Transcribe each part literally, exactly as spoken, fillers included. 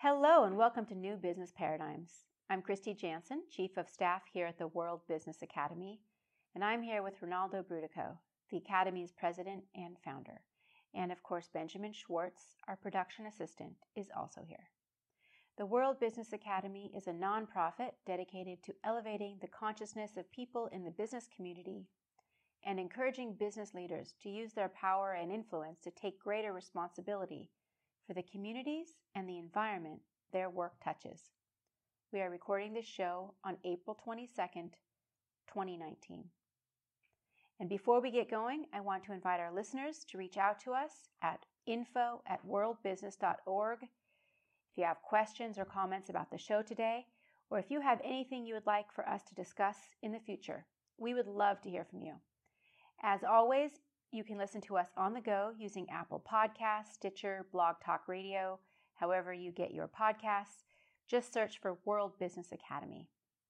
Hello and welcome to New Business Paradigms. I'm Christy Jansen, Chief of Staff here at the World Business Academy, and I'm here with Ronaldo Brudico, the Academy's president and founder. And of course, Benjamin Schwartz, our production assistant, is also here. The World Business Academy is a nonprofit dedicated to elevating the consciousness of people in the business community and encouraging business leaders to use their power and influence to take greater responsibility for the communities and the environment their work touches. We are recording this show on April twenty-second, twenty nineteen. And before we get going, I want to invite our listeners to reach out to us at info at worldbusiness dot org if you have questions or comments about the show today, or if you have anything you would like for us to discuss in the future. We would love to hear from you. As always, you can listen to us on the go using Apple Podcasts, Stitcher, Blog Talk Radio, however you get your podcasts. Just search for World Business Academy.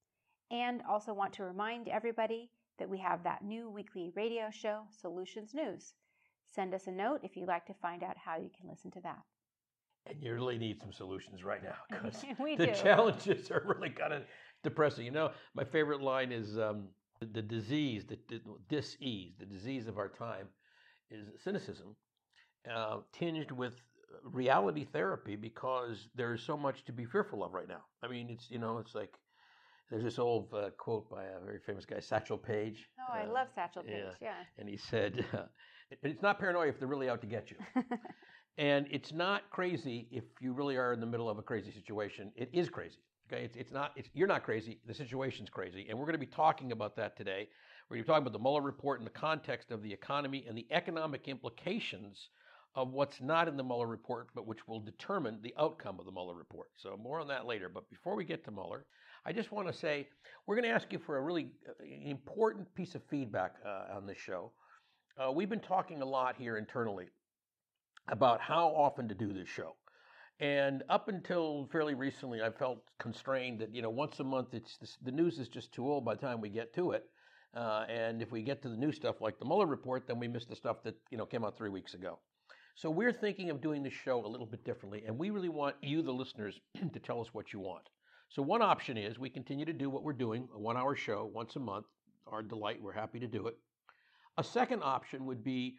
And also want to remind everybody that we have that new weekly radio show, Solutions News. Send us a note if you'd like to find out how you can listen to that. And you really need some solutions right now because We the do. challenges are really kind of depressing. You know, my favorite line is um, the, the disease, the, the dis-ease, the disease of our time is cynicism, uh, tinged with reality therapy because there's so much to be fearful of right now. I mean, it's, you know, it's like, there's this old uh, quote by a very famous guy, Satchel Paige. Oh, I uh, love Satchel Paige, yeah. yeah. And he said, uh, it's not paranoia if they're really out to get you. And it's not crazy if you really are in the middle of a crazy situation. It is crazy. Okay, it's it's not. It's, you're not crazy. The situation's crazy, and we're going to be talking about that today. We're going to be talking about the Mueller report in the context of the economy and the economic implications of what's not in the Mueller report, but which will determine the outcome of the Mueller report. So more on that later. But before we get to Mueller, I just want to say we're going to ask you for a really important piece of feedback uh, on this show. Uh, we've been talking a lot here internally about how often to do this show. And up until fairly recently, I felt constrained that, you know, once a month, it's the news is just too old by the time we get to it. Uh, and if we get to the new stuff like the Mueller report, then we miss the stuff that, you know, came out three weeks ago. So we're thinking of doing this show a little bit differently. And we really want you, the listeners, to tell us what you want. So one option is we continue to do what we're doing, a one-hour show once a month. Our delight, we're happy to do it. A second option would be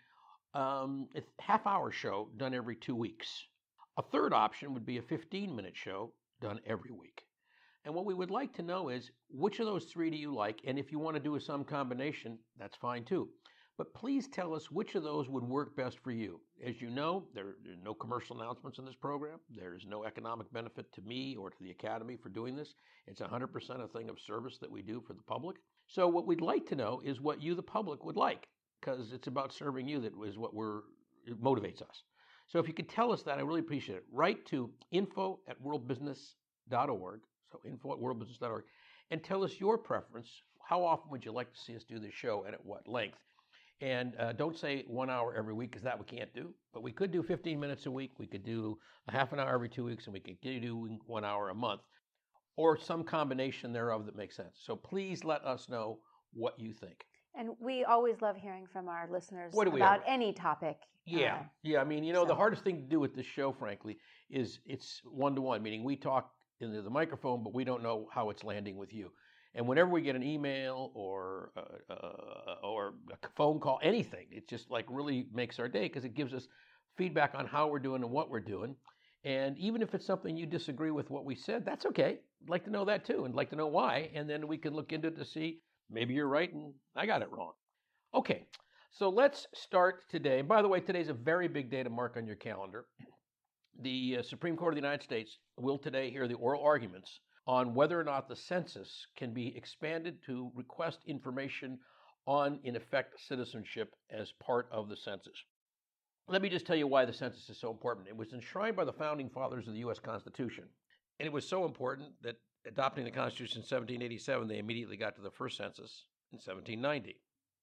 Um, a half-hour show done every two weeks. A third option would be a fifteen-minute show done every week. And what we would like to know is, which of those three do you like? And if you want to do some combination, that's fine too. But please tell us which of those would work best for you. As you know, there, there are no commercial announcements in this program. There is no economic benefit to me or to the Academy for doing this. It's one hundred percent a thing of service that we do for the public. So what we'd like to know is what you, the public, would like, because it's about serving you that is what we're, it motivates us. So if you could tell us that, I really appreciate it. Write to info at world business dot org, so info at world business dot org, and tell us your preference. How often would you like to see us do this show and at what length? And uh, don't say one hour every week, because that we can't do. But we could do fifteen minutes a week. We could do a half an hour every two weeks, and we could do one hour a month, or some combination thereof that makes sense. So please let us know what you think. And we always love hearing from our listeners What do we about ever? any topic. Yeah, Uh, yeah. I mean, you know, so- the hardest thing to do with this show, frankly, is it's one-to-one, meaning we talk into the microphone, but we don't know how it's landing with you. And whenever we get an email or uh, uh, or a phone call, anything, it just like really makes our day because it gives us feedback on how we're doing and what we're doing. And even if it's something you disagree with what we said, that's okay. I'd like to know that too, and like to know why, and then we can look into it to see maybe you're right and I got it wrong. Okay, so let's start today. By the way, today's a very big day to mark on your calendar. The uh, Supreme Court of the United States will today hear the oral arguments on whether or not the census can be expanded to request information on, in effect, citizenship as part of the census. Let me just tell you why the census is so important. It was enshrined by the founding fathers of the U S Constitution, and it was so important that adopting the Constitution in seventeen eighty-seven, they immediately got to the first census in seventeen ninety.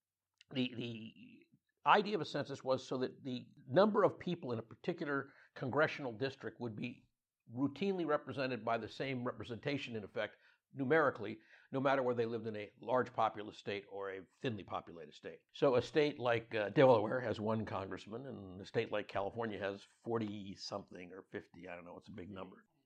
The, the idea of a census was so that the number of people in a particular congressional district would be routinely represented by the same representation, in effect, numerically, no matter whether they lived in a large populous state or a thinly populated state. So a state like uh, Delaware has one congressman, and a state like California has forty-something or fifty, I don't know, it's a big number.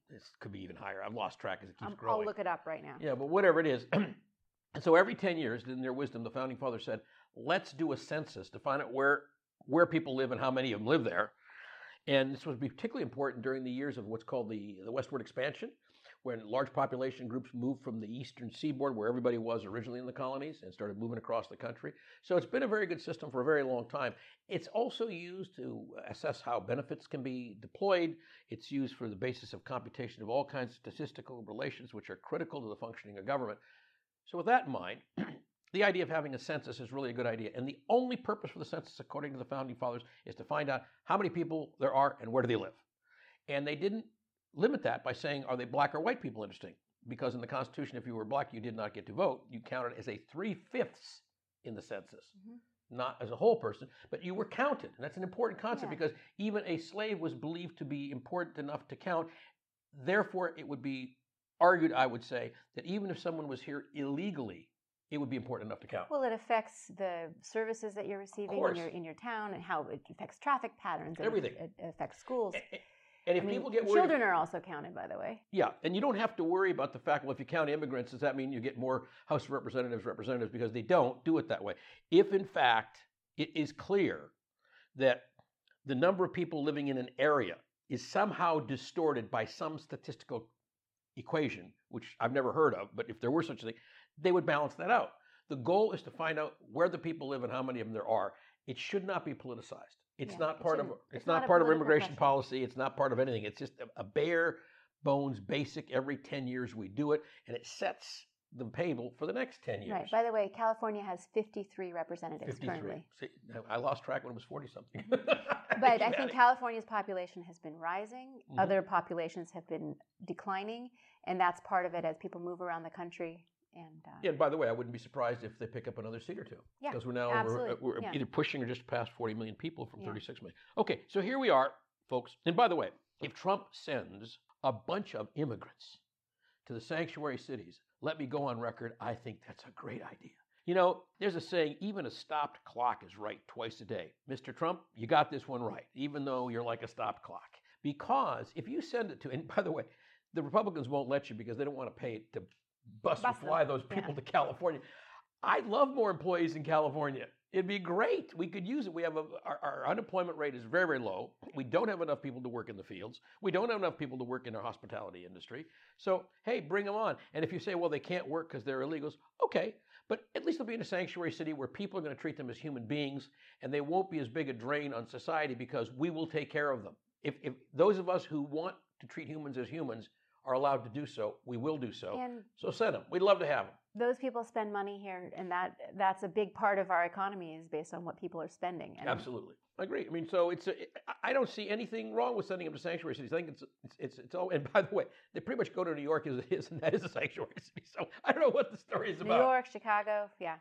this could be even higher. I've lost track as it keeps Um, growing. I'll look it up right now. Yeah, but whatever it is. And so every ten years, in their wisdom, the Founding Fathers said, let's do a census to find out where, where people live and how many of them live there. And this was particularly important during the years of what's called the, the westward expansion, when large population groups moved from the eastern seaboard, where everybody was originally in the colonies, and started moving across the country. So it's been a very good system for a very long time. It's also used to assess how benefits can be deployed. It's used for the basis of computation of all kinds of statistical relations, which are critical to the functioning of government. So with that in mind, the idea of having a census is really a good idea. And the only purpose for the census, according to the Founding Fathers, is to find out how many people there are and where do they live. And they didn't limit that by saying, are they black or white people interesting? Because in the Constitution, if you were black, you did not get to vote. You counted as a three-fifths in the census, mm-hmm. not as a whole person, but you were counted. And that's an important concept yeah. because even a slave was believed to be important enough to count. Therefore, it would be argued, I would say, that even if someone was here illegally, it would be important enough to count. Well, it affects the services that you're receiving in your in your town, and how it affects traffic patterns. Everything. It, it affects schools. And, and if I mean, people get worried, children are also counted, by the way. Yeah, and you don't have to worry about the fact, well, if you count immigrants, does that mean you get more House of Representatives representatives? Because they don't do it that way. If, in fact, it is clear that the number of people living in an area is somehow distorted by some statistical equation, which I've never heard of, but if there were such a thing, they would balance that out. The goal is to find out where the people live and how many of them there are. It should not be politicized. It's yeah, not part it of it's, it's not, not part of immigration question. policy. It's not part of anything. It's just a, a bare bones basic. Every ten years we do it, and it sets the table for the next ten years. Right. By the way, California has fifty-three representatives fifty-three. Currently. See, I lost track when it was forty something. But I think California's population has been rising. Mm-hmm. Other populations have been declining, and that's part of it as people move around the country. And, uh, yeah, and by the way, I wouldn't be surprised if they pick up another seat or two. Yeah, because we're now absolutely. we're, we're yeah. either pushing or just past forty million people from yeah. thirty-six million. Okay, so here we are, folks. And by the way, if Trump sends a bunch of immigrants to the sanctuary cities, let me go on record, I think that's a great idea. You know, there's a saying, even a stopped clock is right twice a day. Mister Trump, you got this one right, even though you're like a stopped clock. Because if you send it to, and by the way, the Republicans won't let you because they don't want to pay to bus or fly those people yeah. to California. I'd love more employees in California. It'd be great. We could use it. We have a, our, our unemployment rate is very, very low. We don't have enough people to work in the fields. We don't have enough people to work in our hospitality industry. So, hey, bring them on. And if you say, well, they can't work because they're illegals, okay. But at least they'll be in a sanctuary city where people are going to treat them as human beings, and they won't be as big a drain on society because we will take care of them. If, if those of us who want to treat humans as humans are allowed to do so, we will do so. And so send them. We'd love to have them. Those people spend money here, and that that's a big part of our economy is based on what people are spending. And absolutely, I agree. I mean, so it's a, I don't see anything wrong with sending them to sanctuary cities. I think it's it's it's, it's all. And by the way, they pretty much go to New York as it is, and that is a sanctuary city. So I don't know what the story is New about. New York, Chicago, yeah.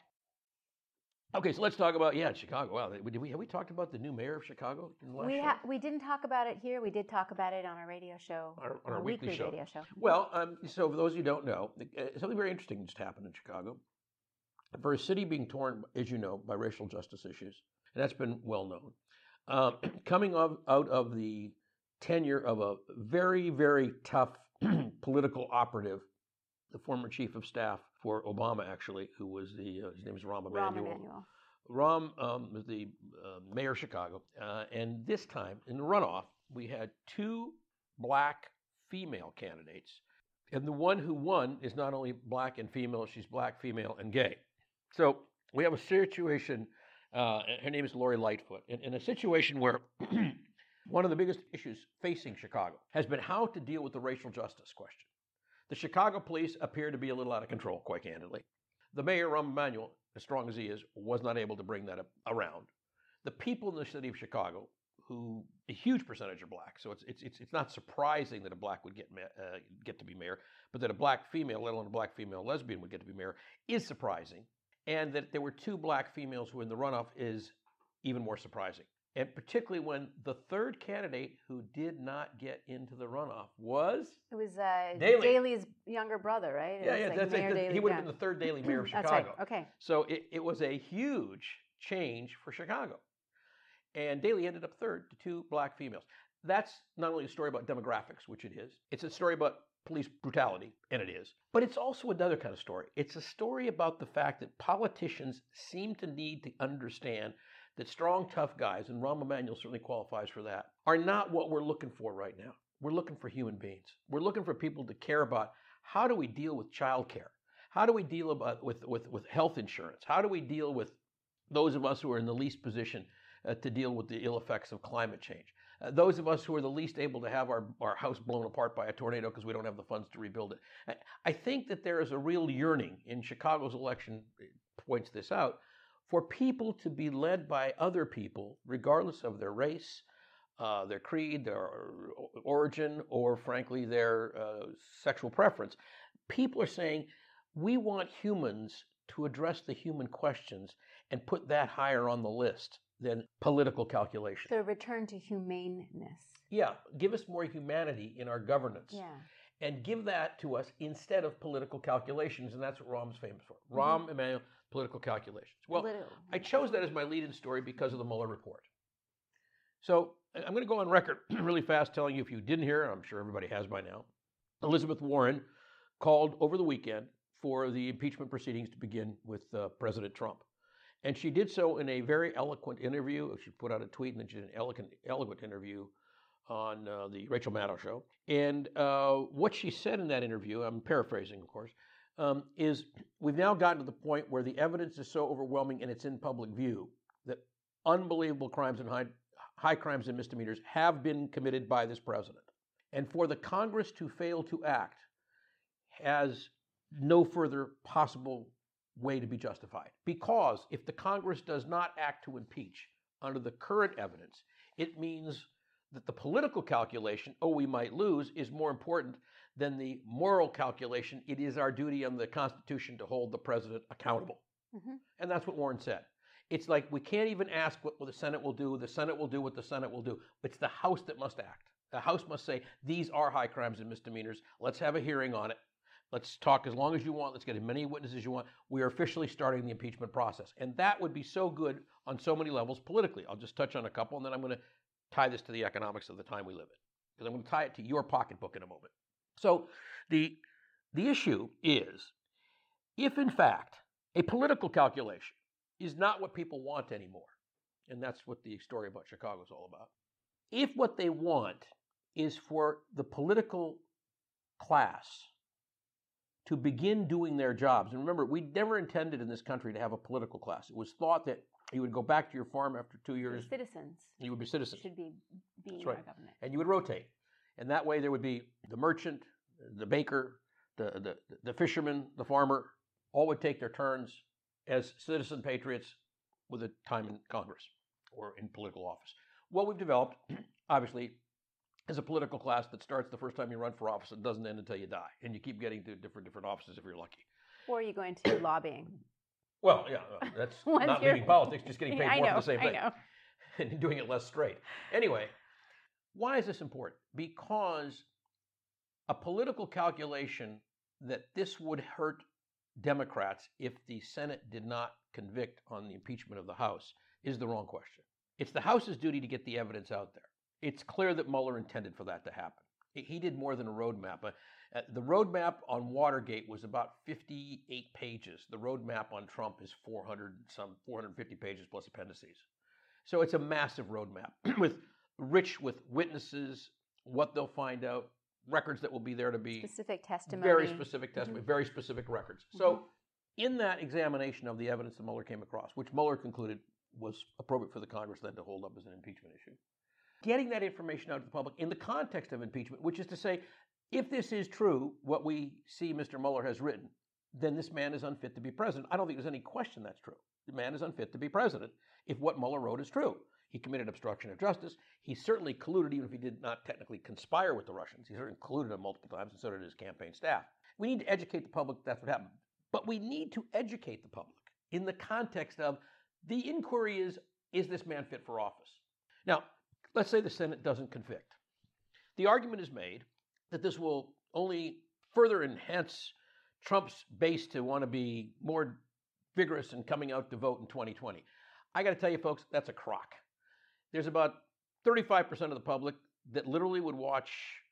Okay, so let's talk about, yeah, Chicago. Wow, did we, have we talked about the new mayor of Chicago in the last we show? Ha- we didn't talk about it here. We did talk about it on our radio show. Our, on our weekly, weekly show. radio show. Well, um, so for those of you who don't know, uh, something very interesting just happened in Chicago. For a city being torn, as you know, by racial justice issues, and that's been well known, um, coming of, out of the tenure of a very, very tough political operative, the former chief of staff for Obama, actually, who was the, uh, his name is Rahm Emanuel. Rahm Emanuel. Rahm um, was the uh, mayor of Chicago. Uh, and this time, in the runoff, we had two black female candidates. And the one who won is not only black and female, she's black, female, and gay. So we have a situation, uh, her name is Lori Lightfoot, in, in a situation where one of the biggest issues facing Chicago has been how to deal with the racial justice question. The Chicago police appear to be a little out of control, quite candidly. The mayor, Rahm Emanuel, as strong as he is, was not able to bring that up around. The people in the city of Chicago, who a huge percentage are black, so it's it's it's, it's not surprising that a black would get uh, get to be mayor, but that a black female, let alone a black female lesbian, would get to be mayor is surprising, and that there were two black females who were in the runoff is even more surprising. And particularly when the third candidate who did not get into the runoff was it was uh, Daley. Daley's younger brother, right? It yeah, yeah, like that's Mayor it. Daley, He would yeah. have been the third Daley mayor of Chicago. That's right. Okay. So it, it was a huge change for Chicago, and Daley ended up third to two black females. that's not only a story about demographics, which it is, it's a story about police brutality, and it is, but it's also another kind of story. It's a story about the fact that politicians seem to need to understand that strong, tough guys, and Rahm Emanuel certainly qualifies for that, are not what we're looking for right now. We're looking for human beings. We're looking for people to care about how do we deal with childcare? How do we deal about with, with, with health insurance? How do we deal with those of us who are in the least position uh, to deal with the ill effects of climate change? Uh, those of us who are the least able to have our, our house blown apart by a tornado because we don't have the funds to rebuild it. I, I think that there is a real yearning, in Chicago's election points this out, for people to be led by other people, regardless of their race, uh, their creed, their origin, or frankly, their uh, sexual preference. People are saying, we want humans to address the human questions and put that higher on the list than political calculation. So return to humaneness. Yeah, give us more humanity in our governance. Yeah. And give that to us instead of political calculations, and that's what Rahm's famous for. Rahm mm-hmm. Emanuel, political calculations. Well, Little. I chose that as my lead-in story because of the Mueller report. So I'm going to go on record really fast telling you, if you didn't hear, I'm sure everybody has by now, Elizabeth Warren called over the weekend for the impeachment proceedings to begin with uh, President Trump. And she did so in a very eloquent interview. She put out a tweet and then she did an eloquent, eloquent interview on uh, the Rachel Maddow show. And uh, what she said in that interview, I'm paraphrasing, of course, um, is we've now gotten to the point where the evidence is so overwhelming and it's in public view that unbelievable crimes and high, high crimes and misdemeanors have been committed by this president. And for the Congress to fail to act has no further possible way to be justified. Because if the Congress does not act to impeach under the current evidence, it means that the political calculation, oh, we might lose, is more important than the moral calculation. It is our duty under the Constitution to hold the president accountable. Mm-hmm. And that's what Warren said. It's like we can't even ask what the Senate will do. The Senate will do what the Senate will do. It's the House that must act. The House must say, these are high crimes and misdemeanors. Let's have a hearing on it. Let's talk as long as you want. Let's get as many witnesses as you want. We are officially starting the impeachment process. And that would be so good on so many levels politically. I'll just touch on a couple, and then I'm going to tie this to the economics of the time we live in, because I'm going to tie it to your pocketbook in a moment. So the, the issue is, if in fact a political calculation is not what people want anymore, and that's what the story about Chicago is all about, if what they want is for the political class to begin doing their jobs. And remember, we never intended in this country to have a political class. It was thought that you would go back to your farm after two years. Citizens. You would be citizens. Should be being That's right. our government. And you would rotate. And that way there would be the merchant, the baker, the, the, the fisherman, the farmer, all would take their turns as citizen patriots with a time in Congress or in political office. What we've developed, obviously, is a political class that starts the first time you run for office and doesn't end until you die. And you keep getting to different different offices if you're lucky. Or you go into lobbying. Well, yeah, that's not leaving politics, just getting paid I more know, for the same thing. I know. And doing it less straight. Anyway, why is this important? Because a political calculation that this would hurt Democrats if the Senate did not convict on the impeachment of the House is the wrong question. It's the House's duty to get the evidence out there. It's clear that Mueller intended for that to happen. He did more than a roadmap. Uh, the roadmap on Watergate was about fifty-eight pages. The roadmap on Trump is four hundred some four hundred fifty pages plus appendices. So it's a massive roadmap with rich with witnesses, what they'll find out, records that will be there to be specific testimony, very specific testimony, mm-hmm. very specific records. Mm-hmm. So in that examination of the evidence that Mueller came across, which Mueller concluded was appropriate for the Congress then to hold up as an impeachment issue, getting that information out to the public in the context of impeachment, which is to say, if this is true, what we see Mister Mueller has written, then this man is unfit to be president. I don't think there's any question that's true. The man is unfit to be president if what Mueller wrote is true. He committed obstruction of justice. He certainly colluded, even if he did not technically conspire with the Russians. He certainly colluded them multiple times, and so did his campaign staff. We need to educate the public that's what happened. But we need to educate the public in the context of the inquiry is, is this man fit for office? Now, let's say the Senate doesn't convict. The argument is made that this will only further enhance Trump's base to want to be more vigorous in coming out to vote in twenty twenty. I got to tell you, folks, that's a crock. There's about thirty-five percent of the public that literally would watch,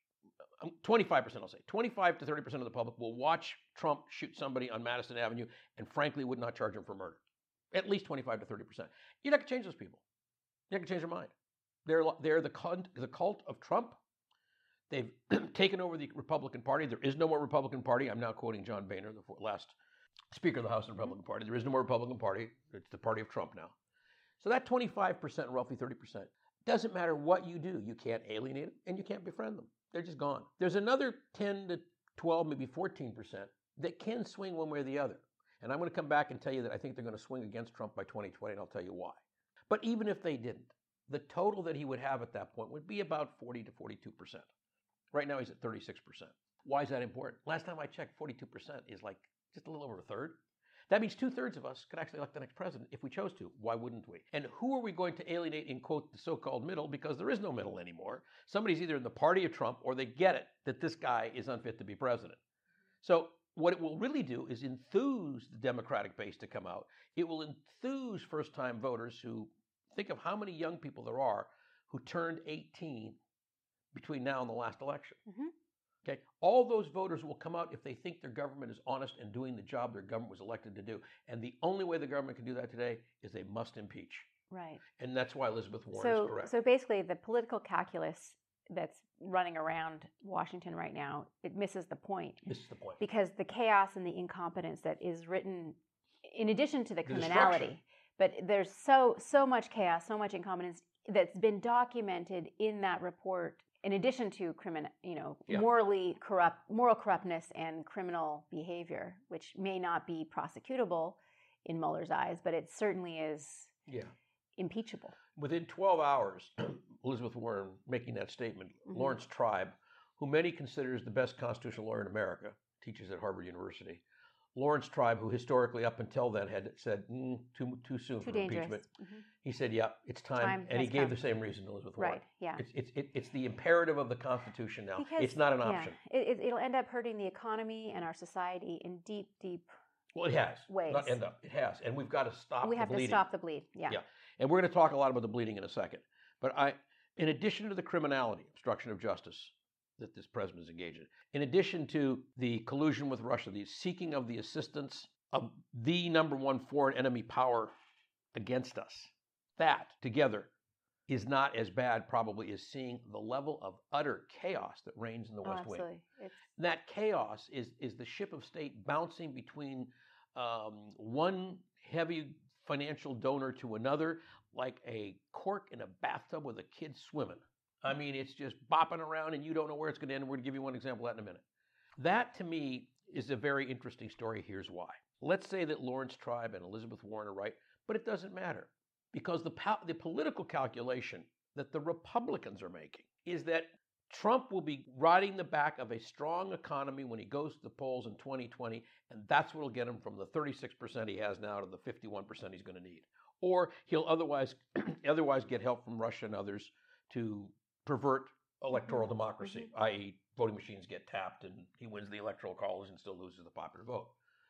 um, twenty-five percent I'll say, twenty-five to thirty percent of the public will watch Trump shoot somebody on Madison Avenue and frankly would not charge him for murder. At least twenty-five to thirty percent. You're not going to change those people. You're not going to change their mind. They're, they're the, cult, the cult of Trump. They've taken over the Republican Party. There is no more Republican Party. I'm now quoting John Boehner, the last Speaker of the House of the Republican Party. There is no more Republican Party. It's the party of Trump now. So that twenty-five percent, roughly thirty percent, doesn't matter what you do. You can't alienate them and you can't befriend them. They're just gone. There's another ten to twelve, maybe fourteen percent that can swing one way or the other. And I'm going to come back and tell you that I think they're going to swing against Trump by twenty twenty, and I'll tell you why. But even if they didn't, the total that he would have at that point would be about forty to forty-two percent. Right now he's at thirty-six percent. Why is that important? Last time I checked, forty-two percent is like just a little over a third. That means two-thirds of us could actually elect the next president if we chose to. Why wouldn't we? And who are we going to alienate in, quote, the so-called middle? Because there is no middle anymore. Somebody's either in the party of Trump or they get it that this guy is unfit to be president. So what it will really do is enthuse the Democratic base to come out. It will enthuse first-time voters who think of how many young people there are who turned eighteen between now and the last election. Mm-hmm. Okay, all those voters will come out if they think their government is honest and doing the job their government was elected to do. And the only way the government can do that today is they must impeach. Right. And that's why Elizabeth Warren so, is correct. So basically, the political calculus that's running around Washington right now, it misses the point. Misses the point. Because the chaos and the incompetence that is written, in addition to the, the criminality, but there's so so much chaos, so much incompetence that's been documented in that report. In addition to criminal, you know, yeah. morally corrupt, moral corruptness and criminal behavior, which may not be prosecutable in Mueller's eyes, but it certainly is yeah. impeachable. Within twelve hours, Elizabeth Warren making that statement, mm-hmm. Lawrence Tribe, who many considers the best constitutional lawyer in America, teaches at Harvard University. Lawrence Tribe, who historically up until then had said mm, too too soon too for dangerous. impeachment, mm-hmm. he said, "Yeah, it's time,", time and he gave come. the same reason to Elizabeth Warren. Right? Yeah. It's it's it, it's the imperative of the Constitution now. Because, it's not an option. Yeah, it, it'll end up hurting the economy and our society in deep, deep. Well, it has. Ways. Not end up. It has, and we've got to stop. We have the bleeding. to stop the bleed. Yeah. Yeah, and we're going to talk a lot about the bleeding in a second. But I, in addition to the criminality, obstruction of justice that this president is engaged in, in addition to the collusion with Russia, the seeking of the assistance of the number one foreign enemy power against us, that together is not as bad probably as seeing the level of utter chaos that reigns in the West oh, Wing. It's... That chaos is, is the ship of state bouncing between um, one heavy financial donor to another like a cork in a bathtub with a kid swimming. I mean, it's just bopping around and you don't know where it's going to end. We're going to give you one example of that in a minute. That, to me, is a very interesting story. Here's why. Let's say that Lawrence Tribe and Elizabeth Warren are right, but it doesn't matter because the, po- the political calculation that the Republicans are making is that Trump will be riding the back of a strong economy when he goes to the polls in twenty twenty, and that's what will get him from the thirty-six percent he has now to the fifty-one percent he's going to need. Or he'll otherwise otherwise get help from Russia and others to pervert electoral mm-hmm. democracy, mm-hmm. that is voting machines get tapped and he wins the electoral college and still loses the popular vote.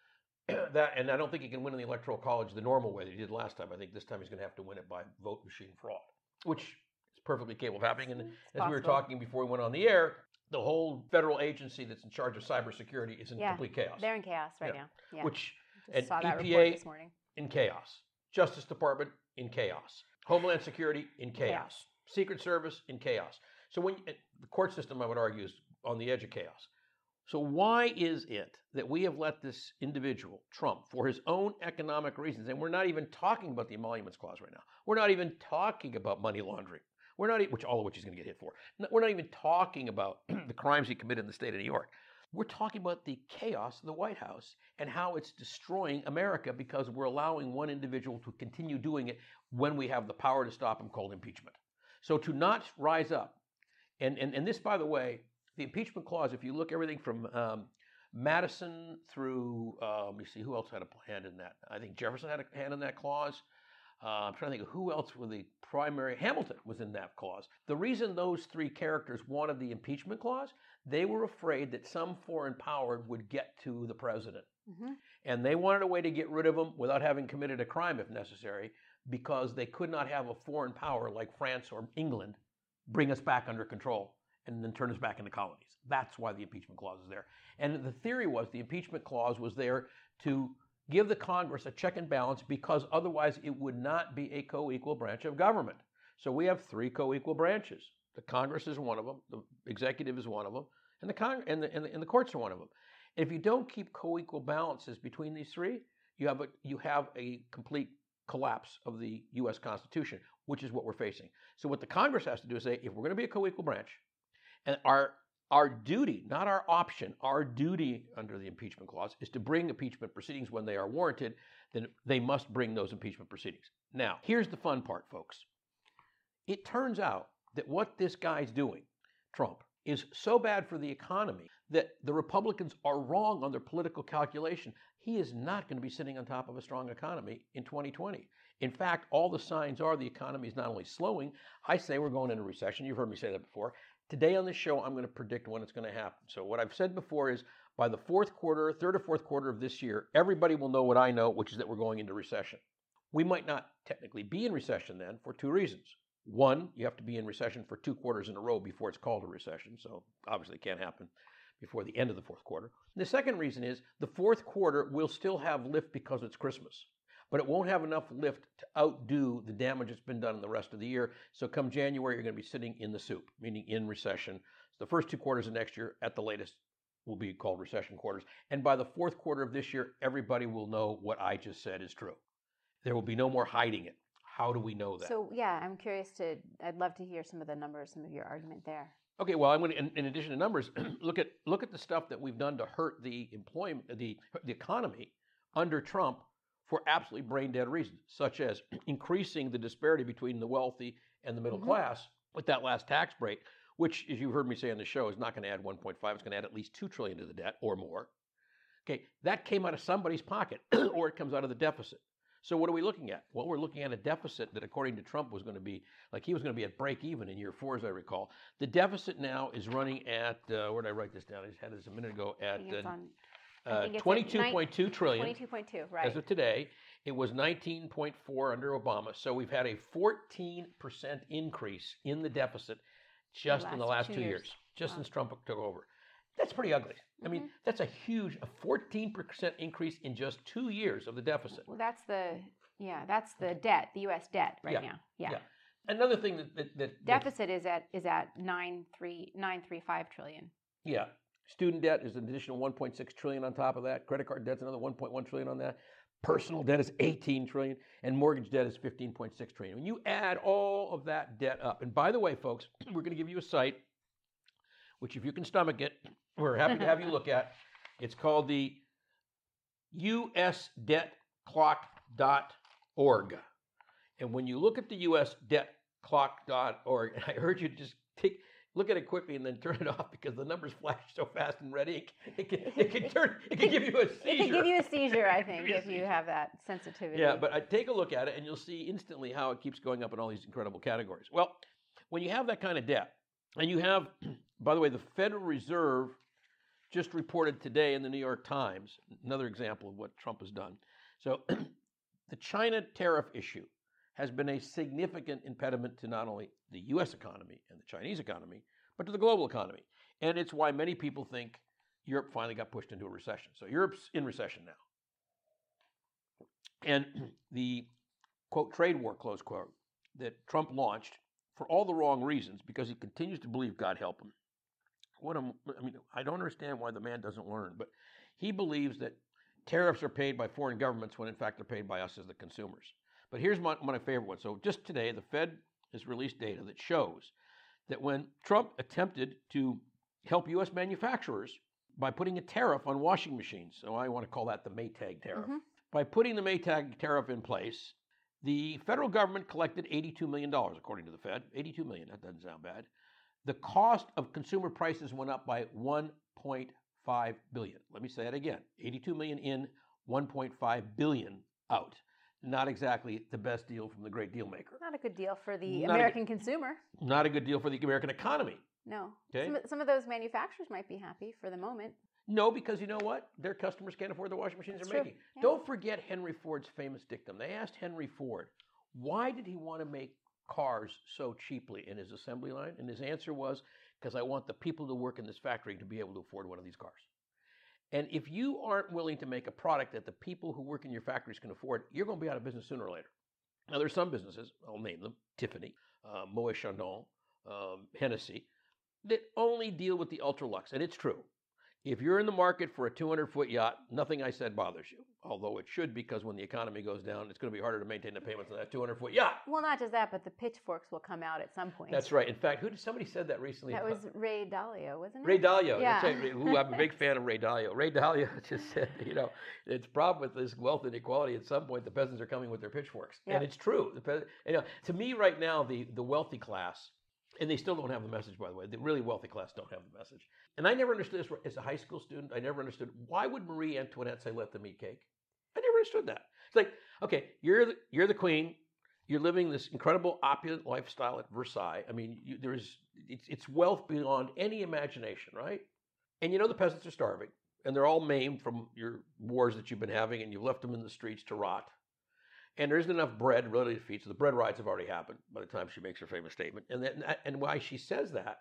That, and I don't think he can win in the electoral college the normal way that he did last time. I think this time he's going to have to win it by vote machine fraud, which is perfectly capable of happening. And it's as possible. we were talking before we went on the air, the whole federal agency that's in charge of cybersecurity is in yeah, complete chaos. They're in chaos right yeah. now. Yeah. Which Just saw that E P A report this morning. in chaos, Justice Department in chaos, Homeland Security in chaos, chaos. Secret Service in chaos. So when the court system, I would argue, is on the edge of chaos. So why is it that we have let this individual, Trump, for his own economic reasons, and we're not even talking about the Emoluments Clause right now. We're not even talking about money laundering. We're not, which all of which he's going to get hit for. We're not even talking about the crimes he committed in the state of New York. We're talking about the chaos of the White House and how it's destroying America because we're allowing one individual to continue doing it when we have the power to stop him called impeachment. So to not rise up, and, and, and this, by the way, the impeachment clause, if you look everything from um, Madison through, uh, let me see, who else had a hand in that? I think Jefferson had a hand in that clause. Uh, I'm trying to think of who else were the primary. Hamilton was in that clause. The reason those three characters wanted the impeachment clause, they were afraid that some foreign power would get to the president. Mm-hmm. And they wanted a way to get rid of him without having committed a crime if necessary, because they could not have a foreign power like France or England bring us back under control and then turn us back into colonies. That's why the impeachment clause is there. And the theory was the impeachment clause was there to give the Congress a check and balance because otherwise it would not be a co-equal branch of government. So we have three co-equal branches. The Congress is one of them, the executive is one of them, and the, Cong- and the, and the, and the courts are one of them. If you don't keep co-equal balances between these three, you have a, you have a complete collapse of the U S Constitution, which is what we're facing. So what the Congress has to do is say, if we're going to be a co-equal branch, and our our duty, not our option, our duty under the impeachment clause is to bring impeachment proceedings when they are warranted, then they must bring those impeachment proceedings. Now, here's the fun part, folks. It turns out that what this guy's doing, Trump, is so bad for the economy that the Republicans are wrong on their political calculation. He is not going to be sitting on top of a strong economy in twenty twenty. In fact, all the signs are the economy is not only slowing, I say we're going into recession. You've heard me say that before. Today on this show, I'm going to predict when it's going to happen. So what I've said before is by the fourth quarter, third or fourth quarter of this year, everybody will know what I know, which is that we're going into recession. We might not technically be in recession then for two reasons. One, you have to be in recession for two quarters in a row before it's called a recession. So obviously it can't happen before the end of the fourth quarter. And the second reason is the fourth quarter will still have lift because it's Christmas, but it won't have enough lift to outdo the damage that's been done in the rest of the year. So come January, you're going to be sitting in the soup, meaning in recession. So the first two quarters of next year at the latest will be called recession quarters. And by the fourth quarter of this year, everybody will know what I just said is true. There will be no more hiding it. How do we know that? So, yeah, I'm curious to, I'd love to hear some of the numbers, some of your argument there. Okay, well, I'm going to, in, in addition to numbers, look at look at the stuff that we've done to hurt the employment, the the economy under Trump for absolutely brain dead reasons, such as increasing the disparity between the wealthy and the middle mm-hmm. class with that last tax break, which, as you've heard me say on the show, is not going to add one point five. It's going to add at least two trillion dollars to the debt or more. Okay, that came out of somebody's pocket, or it comes out of the deficit. So what are we looking at? Well, we're looking at a deficit that, according to Trump, was going to be, like he was going to be at break even in year four, as I recall. The deficit now is running at, uh, where did I write this down? I just had this a minute ago, at uh, uh, twenty-two point two trillion. twenty-two point two, right. As of today. It was nineteen point four under Obama. So we've had a fourteen percent increase in the deficit just the in the last two, two years, years just wow. since Trump took over. That's pretty ugly. Mm-hmm. I mean, that's a huge, a fourteen percent increase in just two years of the deficit. Well, that's the, yeah, that's the debt, the U S debt right yeah. now. Yeah. yeah. Another thing that, that, that deficit that, is at is at nine three nine three five trillion. Yeah. Student debt is an additional one point six trillion on top of that. Credit card debt's another one point one trillion on that. Personal debt is eighteen trillion, and mortgage debt is fifteen point six trillion. When you add all of that debt up, and by the way, folks, we're going to give you a site, which if you can stomach it, we're happy to have you look at. It's called the U S debt clock dot org. And when you look at the U S debt clock dot org, and I urge you to just take look at it quickly and then turn it off because the numbers flash so fast and ready. It can, it can turn. It can give you a seizure. It can give you a seizure, I think, if you have that sensitivity. Yeah, but I take a look at it and you'll see instantly how it keeps going up in all these incredible categories. Well, when you have that kind of debt, and you have, by the way, the Federal Reserve just reported today in the New York Times, another example of what Trump has done. So the China tariff issue has been a significant impediment to not only the U S economy and the Chinese economy, but to the global economy. And it's why many people think Europe finally got pushed into a recession. So Europe's in recession now. And the, quote, trade war, close quote, that Trump launched for all the wrong reasons because he continues to believe, God help him. What am, I mean, I don't understand why the man doesn't learn, but he believes that tariffs are paid by foreign governments when in fact they're paid by us as the consumers. But here's my, my favorite one. So just today, the Fed has released data that shows that when Trump attempted to help U S manufacturers by putting a tariff on washing machines, so I want to call that the Maytag tariff, mm-hmm. by putting the Maytag tariff in place, the federal government collected eighty-two million dollars, according to the Fed. eighty-two million dollars, that doesn't sound bad. The cost of consumer prices went up by one point five billion dollars. Let me say that again. eighty-two million dollars in, one point five billion dollars out. Not exactly the best deal from the great deal maker. Not a good deal for the not American good, consumer. Not a good deal for the American economy. No. Okay? Some, some of those manufacturers might be happy for the moment. No, because you know what? Their customers can't afford the washing machines That's they're true. making. Yeah. Don't forget Henry Ford's famous dictum. They asked Henry Ford, why did he want to make cars so cheaply in his assembly line? And his answer was, because I want the people who work in this factory to be able to afford one of these cars. And if you aren't willing to make a product that the people who work in your factories can afford, you're going to be out of business sooner or later. Now, there's some businesses, I'll name them, Tiffany, uh, Moet Chandon, um, Hennessy, that only deal with the ultra luxe. And it's true. If you're in the market for a two hundred foot yacht, nothing I said bothers you. Although it should, because when the economy goes down, it's going to be harder to maintain the payments on that two hundred foot yacht. Well, not just that, but the pitchforks will come out at some point. That's right. In fact, who did somebody said that recently? That was Ray Dalio, wasn't it? Ray Dalio. Yeah. That's right. Who, I'm a big fan of Ray Dalio. Ray Dalio just said, you know, it's a problem with this wealth inequality. At some point, the peasants are coming with their pitchforks, yep. And it's true. The peasant, you know, to me, right now, the the wealthy class. And they still don't have the message, by the way. The really wealthy class don't have the message. And I never understood this as a high school student. I never understood, why would Marie Antoinette say, let them eat cake? I never understood that. It's like, okay, you're the, you're the queen. You're living this incredible opulent lifestyle at Versailles. I mean, you, there's it's, it's wealth beyond any imagination, right? And you know the peasants are starving. And they're all maimed from your wars that you've been having, and you've left them in the streets to rot. And there isn't enough bread really to feed, so the bread riots have already happened by the time she makes her famous statement. And then, and why she says that,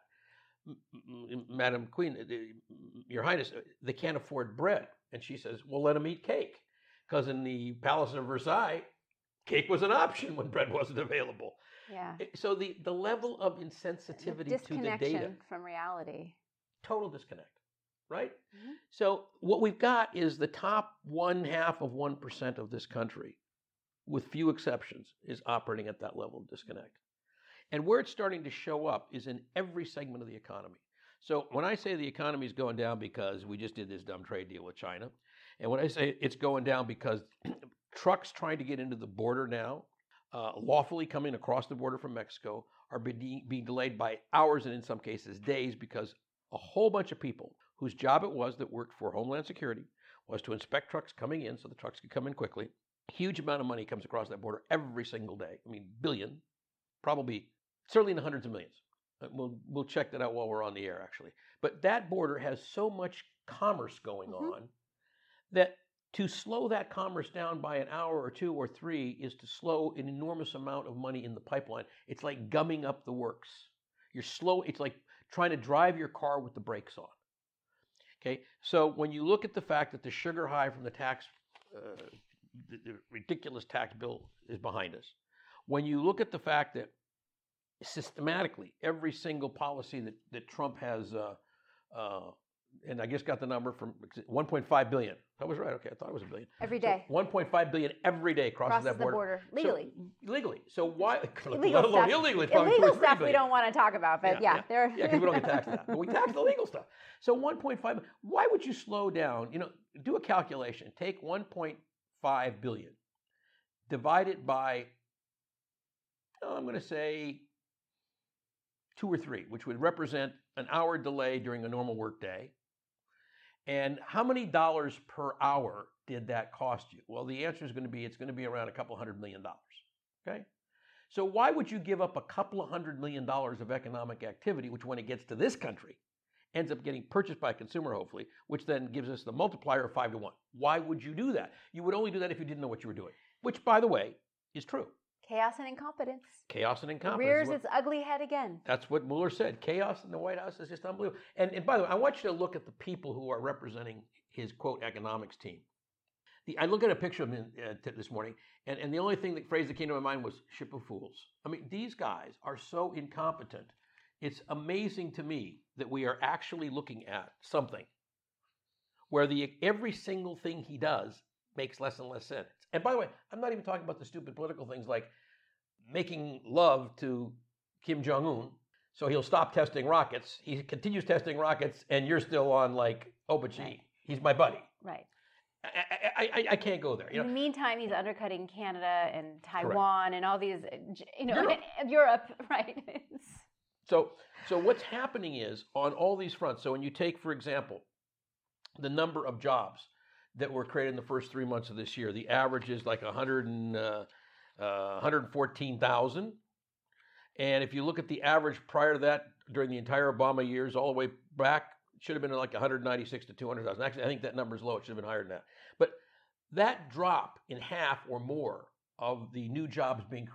Madam Queen, Your Highness, they can't afford bread. And she says, well, let them eat cake. Because in the Palace of Versailles, cake was an option when bread wasn't available. Yeah. So the, the level of insensitivity the to the data. Disconnection from reality. Total disconnect, right? Mm-hmm. So what we've got is the top one half of one percent of this country, with few exceptions, is operating at that level of disconnect. And where it's starting to show up is in every segment of the economy. So when I say the economy is going down because we just did this dumb trade deal with China, and when I say it's going down because trucks trying to get into the border now, uh, lawfully coming across the border from Mexico, are being, being delayed by hours and in some cases days, because a whole bunch of people whose job it was that worked for Homeland Security was to inspect trucks coming in so the trucks could come in quickly. Huge amount of money comes across that border every single day. I mean, billion, probably, certainly in the hundreds of millions. We'll we'll check that out while we're on the air, actually. But that border has so much commerce going mm-hmm. on that to slow that commerce down by an hour or two or three is to slow an enormous amount of money in the pipeline. It's like gumming up the works. You're slow. It's like trying to drive your car with the brakes on. Okay, so when you look at the fact that the sugar high from the tax uh, The, the ridiculous tax bill is behind us. When you look at the fact that systematically every single policy that, that Trump has, uh, uh, and I just got the number from one point five billion. That was right. Okay, I thought it was a billion. Every day. So one point five billion every day crosses, crosses that border. the border legally. So, legally. So why? Illegal let alone stuff. illegally. Illegal stuff we don't want to talk about, but yeah, yeah, there. Yeah, because we don't get taxed that, but we tax the legal stuff. So one point five. Why would you slow down? You know, do a calculation. Take one point five billion. Divide it by, oh, I'm going to say two or three, which would represent an hour delay during a normal work day. And how many dollars per hour did that cost you? Well, the answer is going to be, it's going to be around a couple hundred million dollars. Okay? So why would you give up a couple of hundred million dollars of economic activity, which when it gets to this country, ends up getting purchased by a consumer, hopefully, which then gives us the multiplier of five to one. Why would you do that? You would only do that if you didn't know what you were doing, which, by the way, is true. Chaos and incompetence. Chaos and incompetence. Rears its ugly head again. That's what Mueller said. Chaos in the White House is just unbelievable. And, and by the way, I want you to look at the people who are representing his, quote, economics team. The, I look at a picture of him uh, t- this morning, and, and the only thing that phrase that came to my mind was ship of fools. I mean, these guys are so incompetent. It's amazing to me that we are actually looking at something where the every single thing he does makes less and less sense. And by the way, I'm not even talking about the stupid political things like making love to Kim Jong-un so he'll stop testing rockets. He continues testing rockets, and you're still on like, oh, but gee, right. He's my buddy. Right. I, I, I can't go there. You In know? the meantime, he's undercutting Canada and Taiwan Correct. And all these, you know, Europe, Europe right? So, so what's happening is on all these fronts. So when you take, for example, the number of jobs that were created in the first three months of this year, the average is like one hundred and, uh, uh, one hundred fourteen thousand. And if you look at the average prior to that, during the entire Obama years, all the way back, it should have been like one hundred ninety-six to two hundred thousand. Actually, I think that number is low. It should have been higher than that. But that drop in half or more of the new jobs being created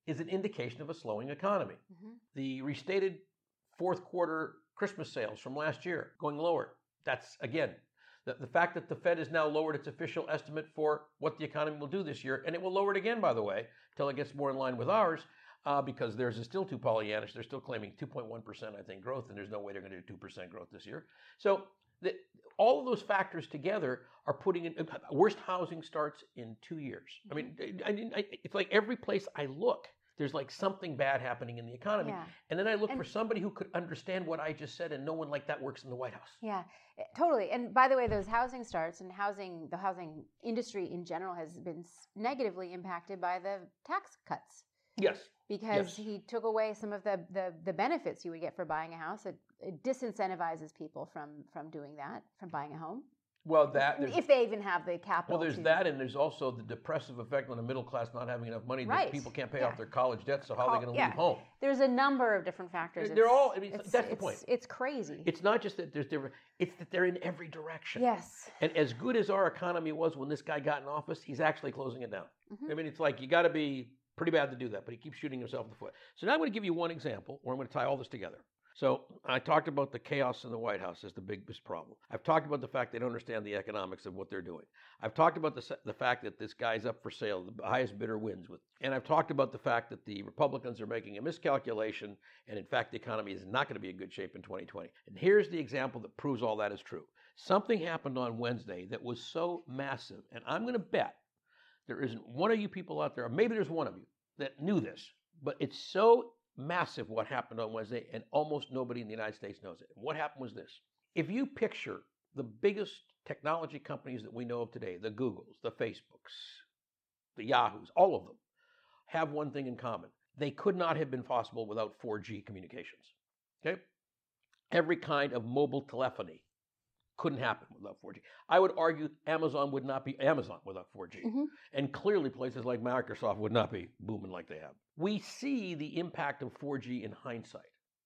is an indication of a slowing economy. Mm-hmm. The restated fourth quarter Christmas sales from last year going lower. That's, again, the, the fact that the Fed has now lowered its official estimate for what the economy will do this year, and it will lower it again, by the way, until it gets more in line with ours, uh, because theirs is still too Pollyannish. They're still claiming two point one percent, I think, growth, and there's no way they're going to do two percent growth this year. So the, all of those factors together are putting in uh, worst housing starts in two years. I mean, I, I, it's like every place I look, there's like something bad happening in the economy. Yeah. And then I look and, for somebody who could understand what I just said, and no one like that works in the White House. Yeah, totally. And by the way, those housing starts and housing, the housing industry in general has been negatively impacted by the tax cuts. Yes. Because yes. he took away some of the, the, the benefits you would get for buying a house. It, it disincentivizes people from, from doing that, from buying a home. Well, that if they even have the capital. Well, there's to... that, and there's also the depressive effect on the middle class not having enough money. Right. That people can't pay yeah. off their college debt, so how Call, are they going to yeah. leave home? There's a number of different factors. They're it's, all. I mean, it's, that's the it's, point. It's crazy. It's not just that there's different. It's that they're in every direction. Yes. And as good as our economy was when this guy got in office, he's actually closing it down. Mm-hmm. I mean, it's like you got to be pretty bad to do that, but he keeps shooting himself in the foot. So now I'm going to give you one example where I'm going to tie all this together. So I talked about the chaos in the White House as the biggest problem. I've talked about the fact they don't understand the economics of what they're doing. I've talked about the, the fact that this guy's up for sale, the highest bidder wins with. And I've talked about the fact that the Republicans are making a miscalculation, and in fact the economy is not going to be in good shape in twenty twenty. And here's the example that proves all that is true. Something happened on Wednesday that was so massive, and I'm going to bet there isn't one of you people out there, or maybe there's one of you, that knew this, but it's so massive what happened on Wednesday, and almost nobody in the United States knows it. What happened was this. If you picture the biggest technology companies that we know of today, the Googles, the Facebooks, the Yahoos, all of them, have one thing in common. They could not have been possible without four G communications. Okay? Every kind of mobile telephony couldn't happen without four G. I would argue Amazon would not be Amazon without four G. Mm-hmm. And clearly places like Microsoft would not be booming like they have. We see the impact of four G in hindsight.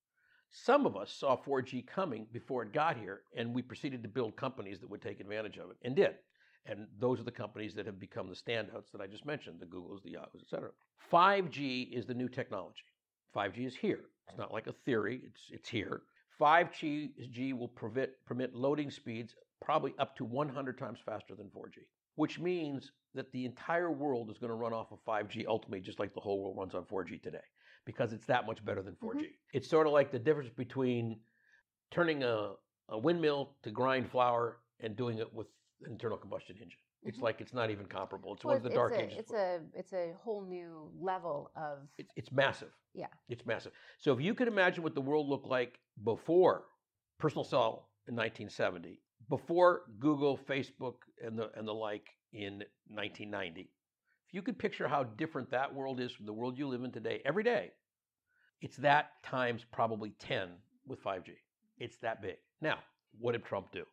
Some of us saw four G coming before it got here, and we proceeded to build companies that would take advantage of it, and did. And those are the companies that have become the standouts that I just mentioned, the Googles, the Yahoos, et cetera. five G is the new technology. five G is here. It's not like a theory. It's, it's here. five G will permit, permit loading speeds probably up to one hundred times faster than four G, which means that the entire world is going to run off of five G ultimately, just like the whole world runs on four G today, because it's that much better than four G. Mm-hmm. It's sort of like the difference between turning a, a windmill to grind flour and doing it with an internal combustion engine. It's mm-hmm. like it's not even comparable. It's well, one of the dark a, ages. It's a it's a whole new level of. It's, it's massive. Yeah. It's massive. So if you could imagine what the world looked like before personal cell in nineteen seventy, before Google, Facebook, and the and the like in nineteen ninety, if you could picture how different that world is from the world you live in today, every day, it's that times probably ten with five G. It's that big. Now, what did Trump do?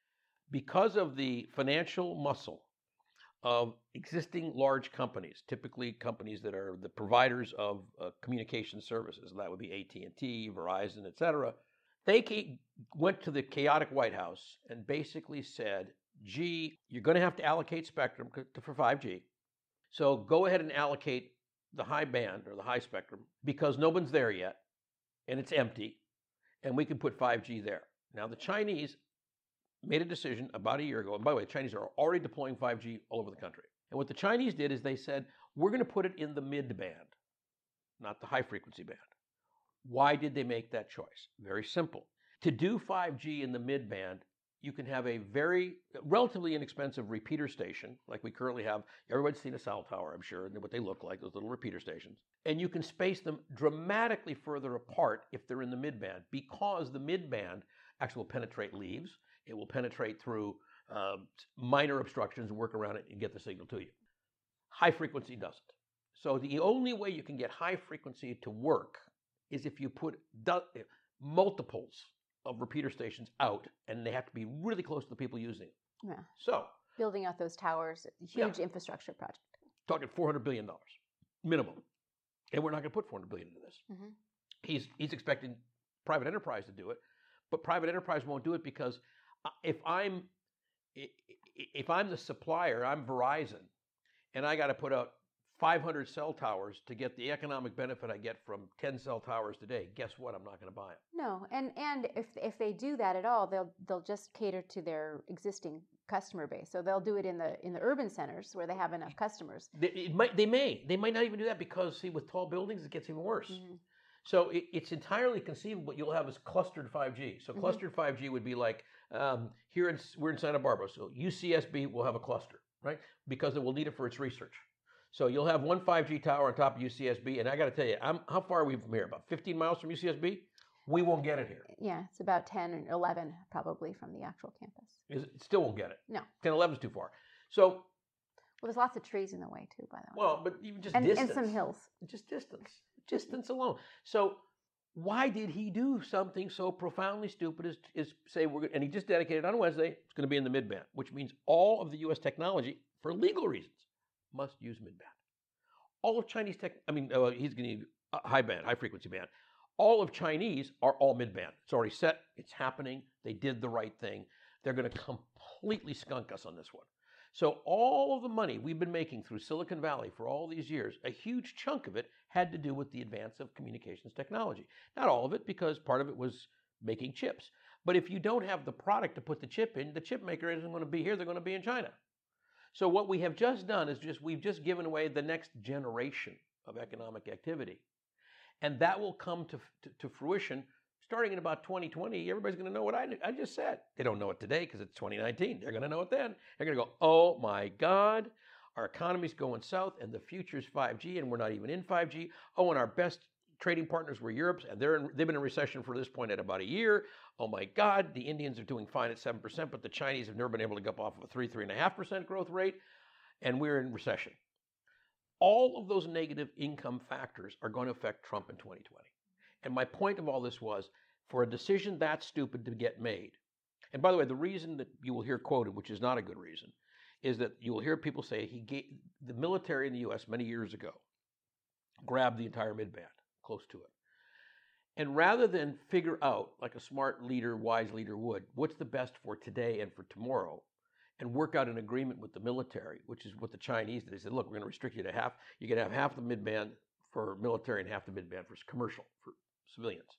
Because of the financial muscle of existing large companies, typically companies that are the providers of uh, communication services, that would be A T and T, Verizon, et cetera, they went to the chaotic White House and basically said, gee, you're going to have to allocate spectrum for five G. So go ahead and allocate the high band or the high spectrum because no one's there yet and it's empty, and we can put five G there. Now, the Chinese made a decision about a year ago, and by the way, the Chinese are already deploying five G all over the country. And what the Chinese did is they said, we're going to put it in the mid-band, not the high-frequency band. Why did they make that choice? Very simple. To do five G in the mid-band, you can have a very, relatively inexpensive repeater station, like we currently have. Everybody's seen a cell tower, I'm sure, and what they look like, those little repeater stations. And you can space them dramatically further apart if they're in the mid-band, because the mid-band actually will penetrate leaves. It will penetrate through uh, minor obstructions and work around it and get the signal to you. High frequency doesn't. So the only way you can get high frequency to work is if you put do- multiples of repeater stations out, and they have to be really close to the people using it. Yeah. So building out those towers, huge yeah. infrastructure project. Talking four hundred billion dollars minimum, and we're not going to put four hundred billion dollars into this. Mm-hmm. He's he's expecting private enterprise to do it, but private enterprise won't do it because if I'm if I'm the supplier, I'm Verizon, and I got to put out five hundred cell towers to get the economic benefit I get from ten cell towers today, guess what? I'm not going to buy them. No, and and if if they do that at all, they'll they'll just cater to their existing customer base. So they'll do it in the in the urban centers where they have enough customers. They, it might, they may. They might not even do that because, see, with tall buildings, it gets even worse. Mm-hmm. So it, it's entirely conceivable you'll have is clustered five G. So clustered mm-hmm. five G would be like, um, here in, we're in Santa Barbara, so U C S B will have a cluster, right? Because it will need it for its research. So you'll have one five G tower on top of U C S B, and I got to tell you, I'm, how far are we from here? About fifteen miles from U C S B? We won't get it here. Yeah, it's about ten and eleven probably from the actual campus. It still won't get it. No. ten, eleven is too far. So... Well, there's lots of trees in the way, too, by the way. Well, but even just and, distance. And some hills. Just distance. Distance alone. So why did he do something so profoundly stupid as, as say, we're and he just dedicated on Wednesday, it's going to be in the mid-band, which means all of the U S technology, for legal reasons, must use mid-band. All of Chinese tech, I mean, uh, he's going to need high band, high frequency band. All of Chinese are all mid-band. It's already set. It's happening. They did the right thing. They're going to completely skunk us on this one. So all of the money we've been making through Silicon Valley for all these years, a huge chunk of it had to do with the advance of communications technology. Not all of it, because part of it was making chips. But if you don't have the product to put the chip in, the chip maker isn't going to be here. They're going to be in China. So what we have just done is just we've just given away the next generation of economic activity. And that will come to, to, to fruition starting in about twenty twenty. Everybody's going to know what I, I just said. They don't know it today because it's twenty nineteen. They're going to know it then. They're going to go, oh my God, our economy's going south and the future's five G and we're not even in five G. Oh, and our best trading partners were Europe's and they're in, they've been in recession for this point at about a year. Oh my God, the Indians are doing fine at seven percent, but the Chinese have never been able to get up off of a three, three and a half percent growth rate, and we're in recession. All of those negative income factors are going to affect Trump in twenty twenty. And my point of all this was, for a decision that stupid to get made, and by the way, the reason that you will hear quoted, which is not a good reason, is that you will hear people say he gave, the military in the U S many years ago grabbed the entire mid-band, close to it. And rather than figure out, like a smart leader, wise leader would, what's the best for today and for tomorrow, and work out an agreement with the military, which is what the Chinese did. They said, look, we're going to restrict you to half. You can have half the mid-band for military and half the mid-band for commercial, for civilians.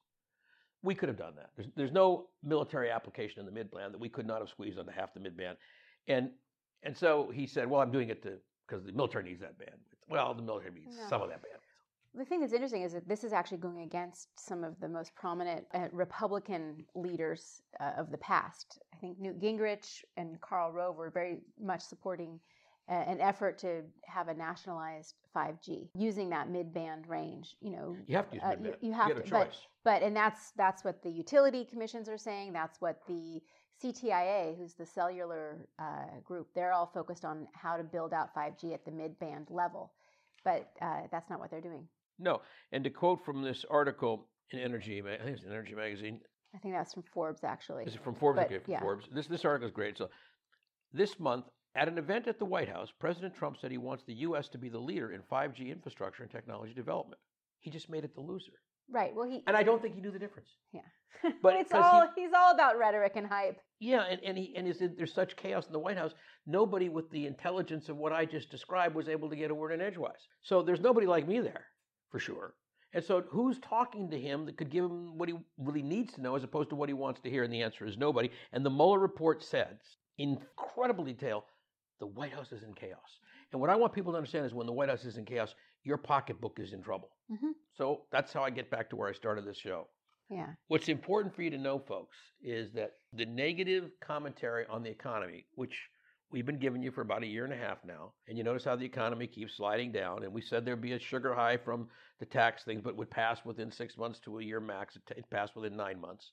We could have done that. There's, there's no military application in the mid-band that we could not have squeezed onto half the mid-band. And and so he said, well, I'm doing it to because the military needs that bandwidth. Well, the military needs no. some of that bandwidth. The thing that's interesting is that this is actually going against some of the most prominent uh, Republican leaders uh, of the past. I think Newt Gingrich and Karl Rove were very much supporting uh, an effort to have a nationalized five G using that mid-band range. You know, you have to use mid-band. Uh, you, you have you to, get a choice. But, but and that's that's what the utility commissions are saying. That's what the C T I A, who's the cellular uh, group, they're all focused on how to build out five G at the mid-band level. But uh, that's not what they're doing. No, and to quote from this article in Energy, I think it's in Energy Magazine. I think that's from Forbes, actually. Is it from Forbes? But, okay, from yeah. Forbes. This this article is great. So, this month at an event at the White House, President Trump said he wants the U S to be the leader in five G infrastructure and technology development. He just made it the loser. Right. Well, he and I don't think he knew the difference. Yeah. But but it's all he, he's all about rhetoric and hype. Yeah, and and he and is, there's such chaos in the White House. Nobody with the intelligence of what I just described was able to get a word in edgewise. So there's nobody like me there, for sure. And so who's talking to him that could give him what he really needs to know as opposed to what he wants to hear? And the answer is nobody. And the Mueller report said, in incredible detail, the White House is in chaos. And what I want people to understand is when the White House is in chaos, your pocketbook is in trouble. Mm-hmm. So that's how I get back to where I started this show. Yeah. What's important for you to know, folks, is that the negative commentary on the economy, which we've been giving you for about a year and a half now, and you notice how the economy keeps sliding down, and we said there'd be a sugar high from the tax things, but would pass within six months to a year max. It, it passed within nine months.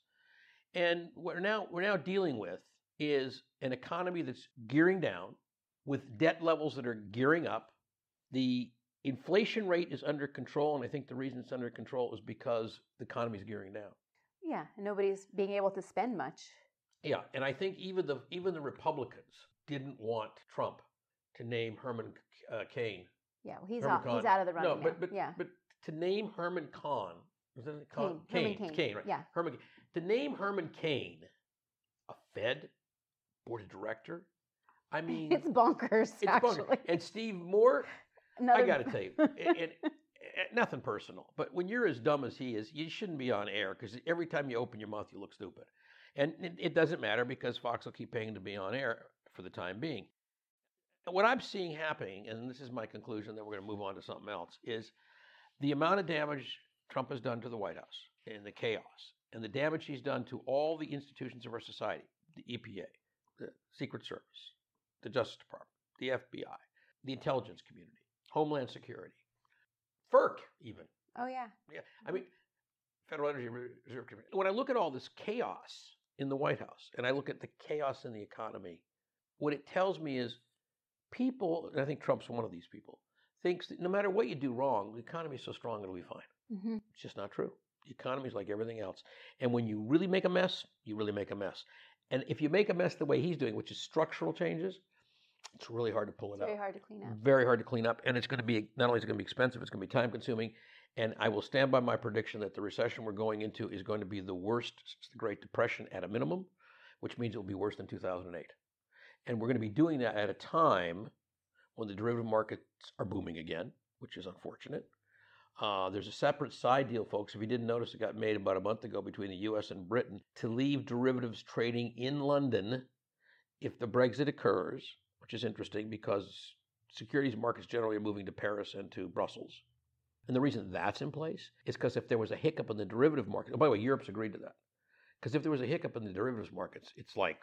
And what we're now, we're now dealing with is an economy that's gearing down with debt levels that are gearing up. The inflation rate is under control, and I think the reason it's under control is because the economy is gearing down. Yeah, nobody's being able to spend much. Yeah, and I think even the even the Republicans didn't want Trump to name Herman uh, Cain. Yeah, well, he's Herman out. Kahn. He's out of the running No, but now. but, yeah. but to name Herman Kahn, was it Kahn? Cain. Cain. Herman Cain. Cain, right? Yeah. Herman. To name Herman Cain a Fed board of director. I mean, it's bonkers. It's actually, bonkers. And Steve Moore, Another... I got to tell you, it, it, it, nothing personal, but when you're as dumb as he is, you shouldn't be on air because every time you open your mouth, you look stupid. And it, it doesn't matter because Fox will keep paying to be on air for the time being. And what I'm seeing happening, and this is my conclusion, then we're going to move on to something else, is the amount of damage Trump has done to the White House and the chaos and the damage he's done to all the institutions of our society, the E P A, the Secret Service, the Justice Department, the F B I, the intelligence community, Homeland Security, FERC even. Oh, yeah. Yeah, I mean, Federal Energy Reserve Committee. When I look at all this chaos in the White House and I look at the chaos in the economy, what it tells me is people, and I think Trump's one of these people, thinks that no matter what you do wrong, the economy is so strong it'll be fine. Mm-hmm. It's just not true. The economy is like everything else. And when you really make a mess, you really make a mess. And if you make a mess the way he's doing, which is structural changes, it's really hard to pull it it's out. Very hard to clean up. Very hard to clean up. And it's going to be, not only is it going to be expensive, it's going to be time consuming. And I will stand by my prediction that the recession we're going into is going to be the worst since the Great Depression at a minimum, which means it will be worse than two thousand eight. And we're going to be doing that at a time when the derivative markets are booming again, which is unfortunate. Uh, there's a separate side deal, folks. If you didn't notice, it got made about a month ago between the U S and Britain to leave derivatives trading in London if the Brexit occurs, which is interesting because securities markets generally are moving to Paris and to Brussels. And the reason that's in place is because if there was a hiccup in the derivative market, oh, by the way, Europe's agreed to that. Because if there was a hiccup in the derivatives markets, it's like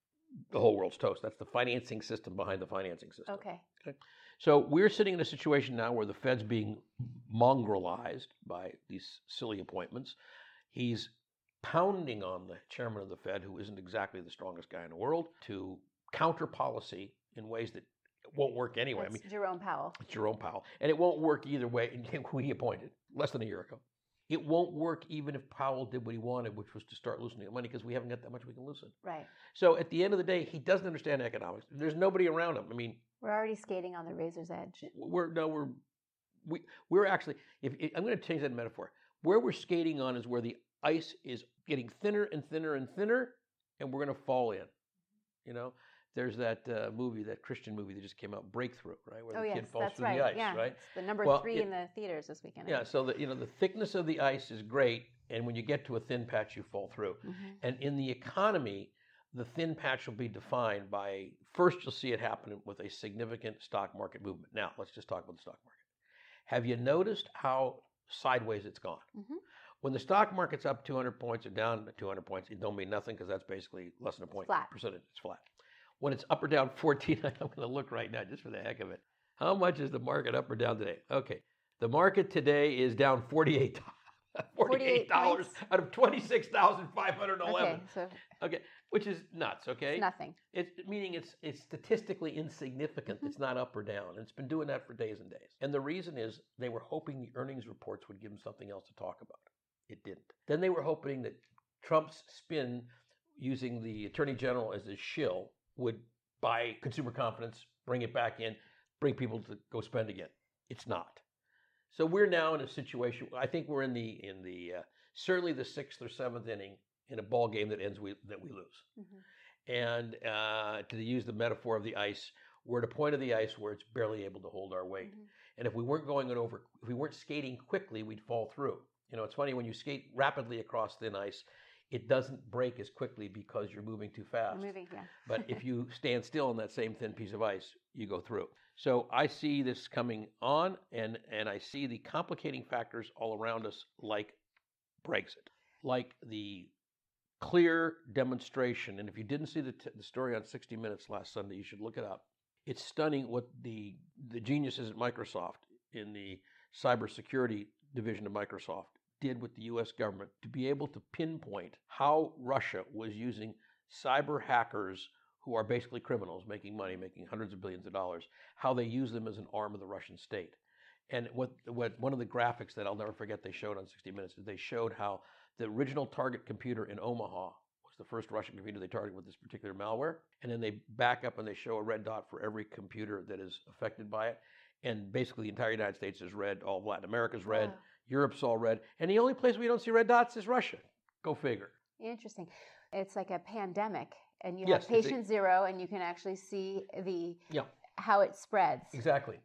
the whole world's toast. That's the financing system behind the financing system. Okay. Okay. So we're sitting in a situation now where the Fed's being mongrelized by these silly appointments. He's pounding on the chairman of the Fed, who isn't exactly the strongest guy in the world, to counter policy in ways that won't work anyway. That's I mean, Jerome Powell. It's Jerome Powell. And it won't work either way, who he appointed less than a year ago. It won't work even if Powell did what he wanted, which was to start loosening the money, because we haven't got that much we can loosen. Right. So at the end of the day, he doesn't understand economics. There's nobody around him. I mean, we're already skating on the razor's edge. We're no, we're we we're actually. If, if I'm going to change that metaphor, where we're skating on is where the ice is getting thinner and thinner and thinner, and we're going to fall in. You know, there's that uh, movie, that Christian movie that just came out, Breakthrough, right, where oh, the yes, kid falls that's through right. the ice, yeah. right? It's the number well, three it, in the theaters this weekend. Yeah, so the you know the thickness of the ice is great, and when you get to a thin patch, you fall through. Mm-hmm. And in the economy, the thin patch will be defined by, first you'll see it happen with a significant stock market movement. Now, let's just talk about the stock market. Have you noticed how sideways it's gone? Mm-hmm. When the stock market's up two hundred points or down two hundred points, it don't mean nothing because that's basically less than a point. Flat. Percentage. It's flat. When it's up or down fourteen, I'm going to look right now just for the heck of it. How much is the market up or down today? Okay. The market today is down forty-eight dollars. forty-eight dollars out of twenty-six thousand five hundred eleven. Okay, so okay, which is nuts, okay? It's nothing. It's meaning it's it's statistically insignificant. Mm-hmm. It's not up or down. And it's been doing that for days and days. And the reason is they were hoping the earnings reports would give them something else to talk about. It didn't. Then they were hoping that Trump's spin, using the Attorney General as his shill, would buy consumer confidence, bring it back in, bring people to go spend again. It's not. So we're now in a situation. I think we're in the in the uh, certainly the sixth or seventh inning in a ball game that ends we, that we lose. Mm-hmm. And uh, to use the metaphor of the ice, we're at a point of the ice where it's barely able to hold our weight. Mm-hmm. And if we weren't going it over, if we weren't skating quickly, we'd fall through. You know, it's funny when you skate rapidly across thin ice, it doesn't break as quickly because you're moving too fast. You're moving, yeah. But if you stand still on that same thin piece of ice, you go through. So I see this coming on, and, and I see the complicating factors all around us, like Brexit, like the clear demonstration. And if you didn't see the, t- the story on sixty minutes last Sunday, you should look it up. It's stunning what the, the geniuses at Microsoft in the cybersecurity division of Microsoft did with the U S government to be able to pinpoint how Russia was using cyber hackers who are basically criminals making money, making hundreds of billions of dollars, how they use them as an arm of the Russian state. And what, what one of the graphics that I'll never forget they showed on sixty minutes is they showed how the original target computer in Omaha was the first Russian computer they targeted with this particular malware. And then they back up and they show a red dot for every computer that is affected by it. And basically the entire United States is red, all of Latin America's red, wow. Europe's all red. And the only place we don't see red dots is Russia. Go figure. Interesting. It's like a pandemic. And you yes, have patient a, zero, and you can actually see the yeah. how it spreads. Exactly.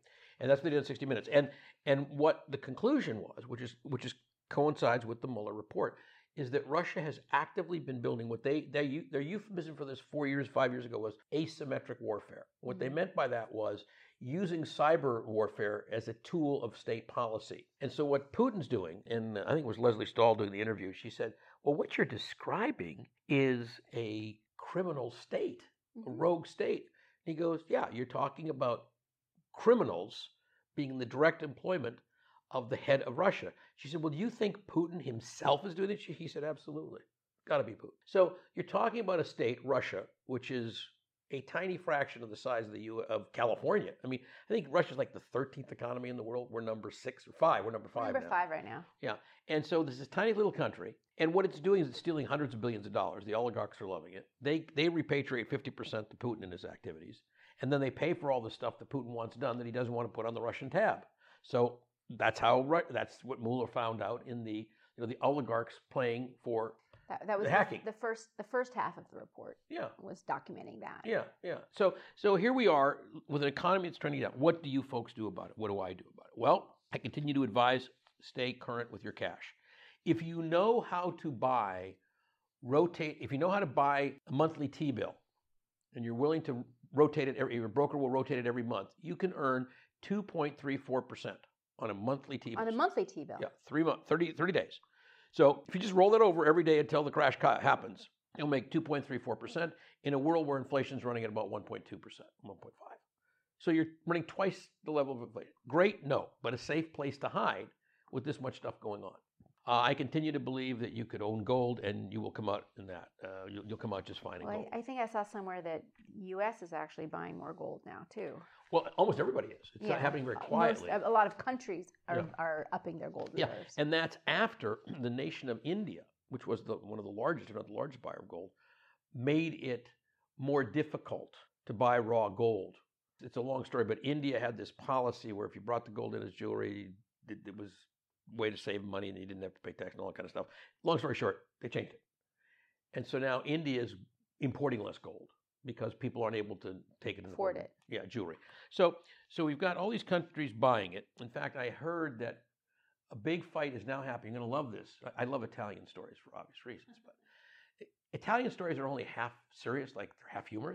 And that's what they did in sixty minutes. And and what the conclusion was, which is which is coincides with the Mueller report, is that Russia has actively been building what they, they their euphemism for this four years, five years ago was asymmetric warfare. What mm-hmm. they meant by that was using cyber warfare as a tool of state policy. And so what Putin's doing, and I think it was Leslie Stahl doing the interview, she said, well, what you're describing is a criminal state, mm-hmm. a rogue state. And he goes, yeah, you're talking about criminals being in the direct employment of the head of Russia. She said, well, do you think Putin himself is doing this? He said, absolutely. Got to be Putin. So you're talking about a state, Russia, which is a tiny fraction of the size of the U of California. I mean, I think Russia's like the thirteenth economy in the world. We're number six or five. We're number five We're number now. five right now. Yeah. And so this is a tiny little country. And what it's doing is it's stealing hundreds of billions of dollars. The oligarchs are loving it. They they repatriate fifty percent to Putin in his activities. And then they pay for all the stuff that Putin wants done that he doesn't want to put on the Russian tab. So that's how that's what Mueller found out in the you know the oligarchs playing for that, that was the the, hacking. The first the first half of the report. Yeah, was documenting that. Yeah, yeah. So so here we are with an economy that's trending down. What do you folks do about it? What do I do about it? Well, I continue to advise stay current with your cash. If you know how to buy, rotate. If you know how to buy a monthly T-bill, and you're willing to rotate it, every, your broker will rotate it every month. You can earn two point three four percent. On a monthly T-bill. On a monthly T-bill. Yeah, three months, thirty, thirty days. So if you just roll that over every day until the crash ca- happens, you'll make two point three four percent in a world where inflation's running at about one point two percent, one point five. So you're running twice the level of inflation. Great, no, but a safe place to hide with this much stuff going on. Uh, I continue to believe that you could own gold and you will come out in that. Uh, you'll, you'll come out just fine in well, gold. I, I think I saw somewhere that U S is actually buying more gold now, too. Well, almost everybody is. It's yeah. not happening very quietly. Most, a lot of countries are, yeah. are upping their gold yeah. reserves. And that's after the nation of India, which was the, one of the largest, if not the largest buyer of gold, made it more difficult to buy raw gold. It's a long story, but India had this policy where if you brought the gold in as jewelry, it, it was a way to save money and you didn't have to pay tax and all that kind of stuff. Long story short, they changed it. And so now India is importing less gold, because people aren't able to take it in afford it. Yeah, jewelry. So so we've got all these countries buying it. In fact, I heard that a big fight is now happening. You're going to love this. I love Italian stories for obvious reasons, but Italian stories are only half serious, like they're half humorous.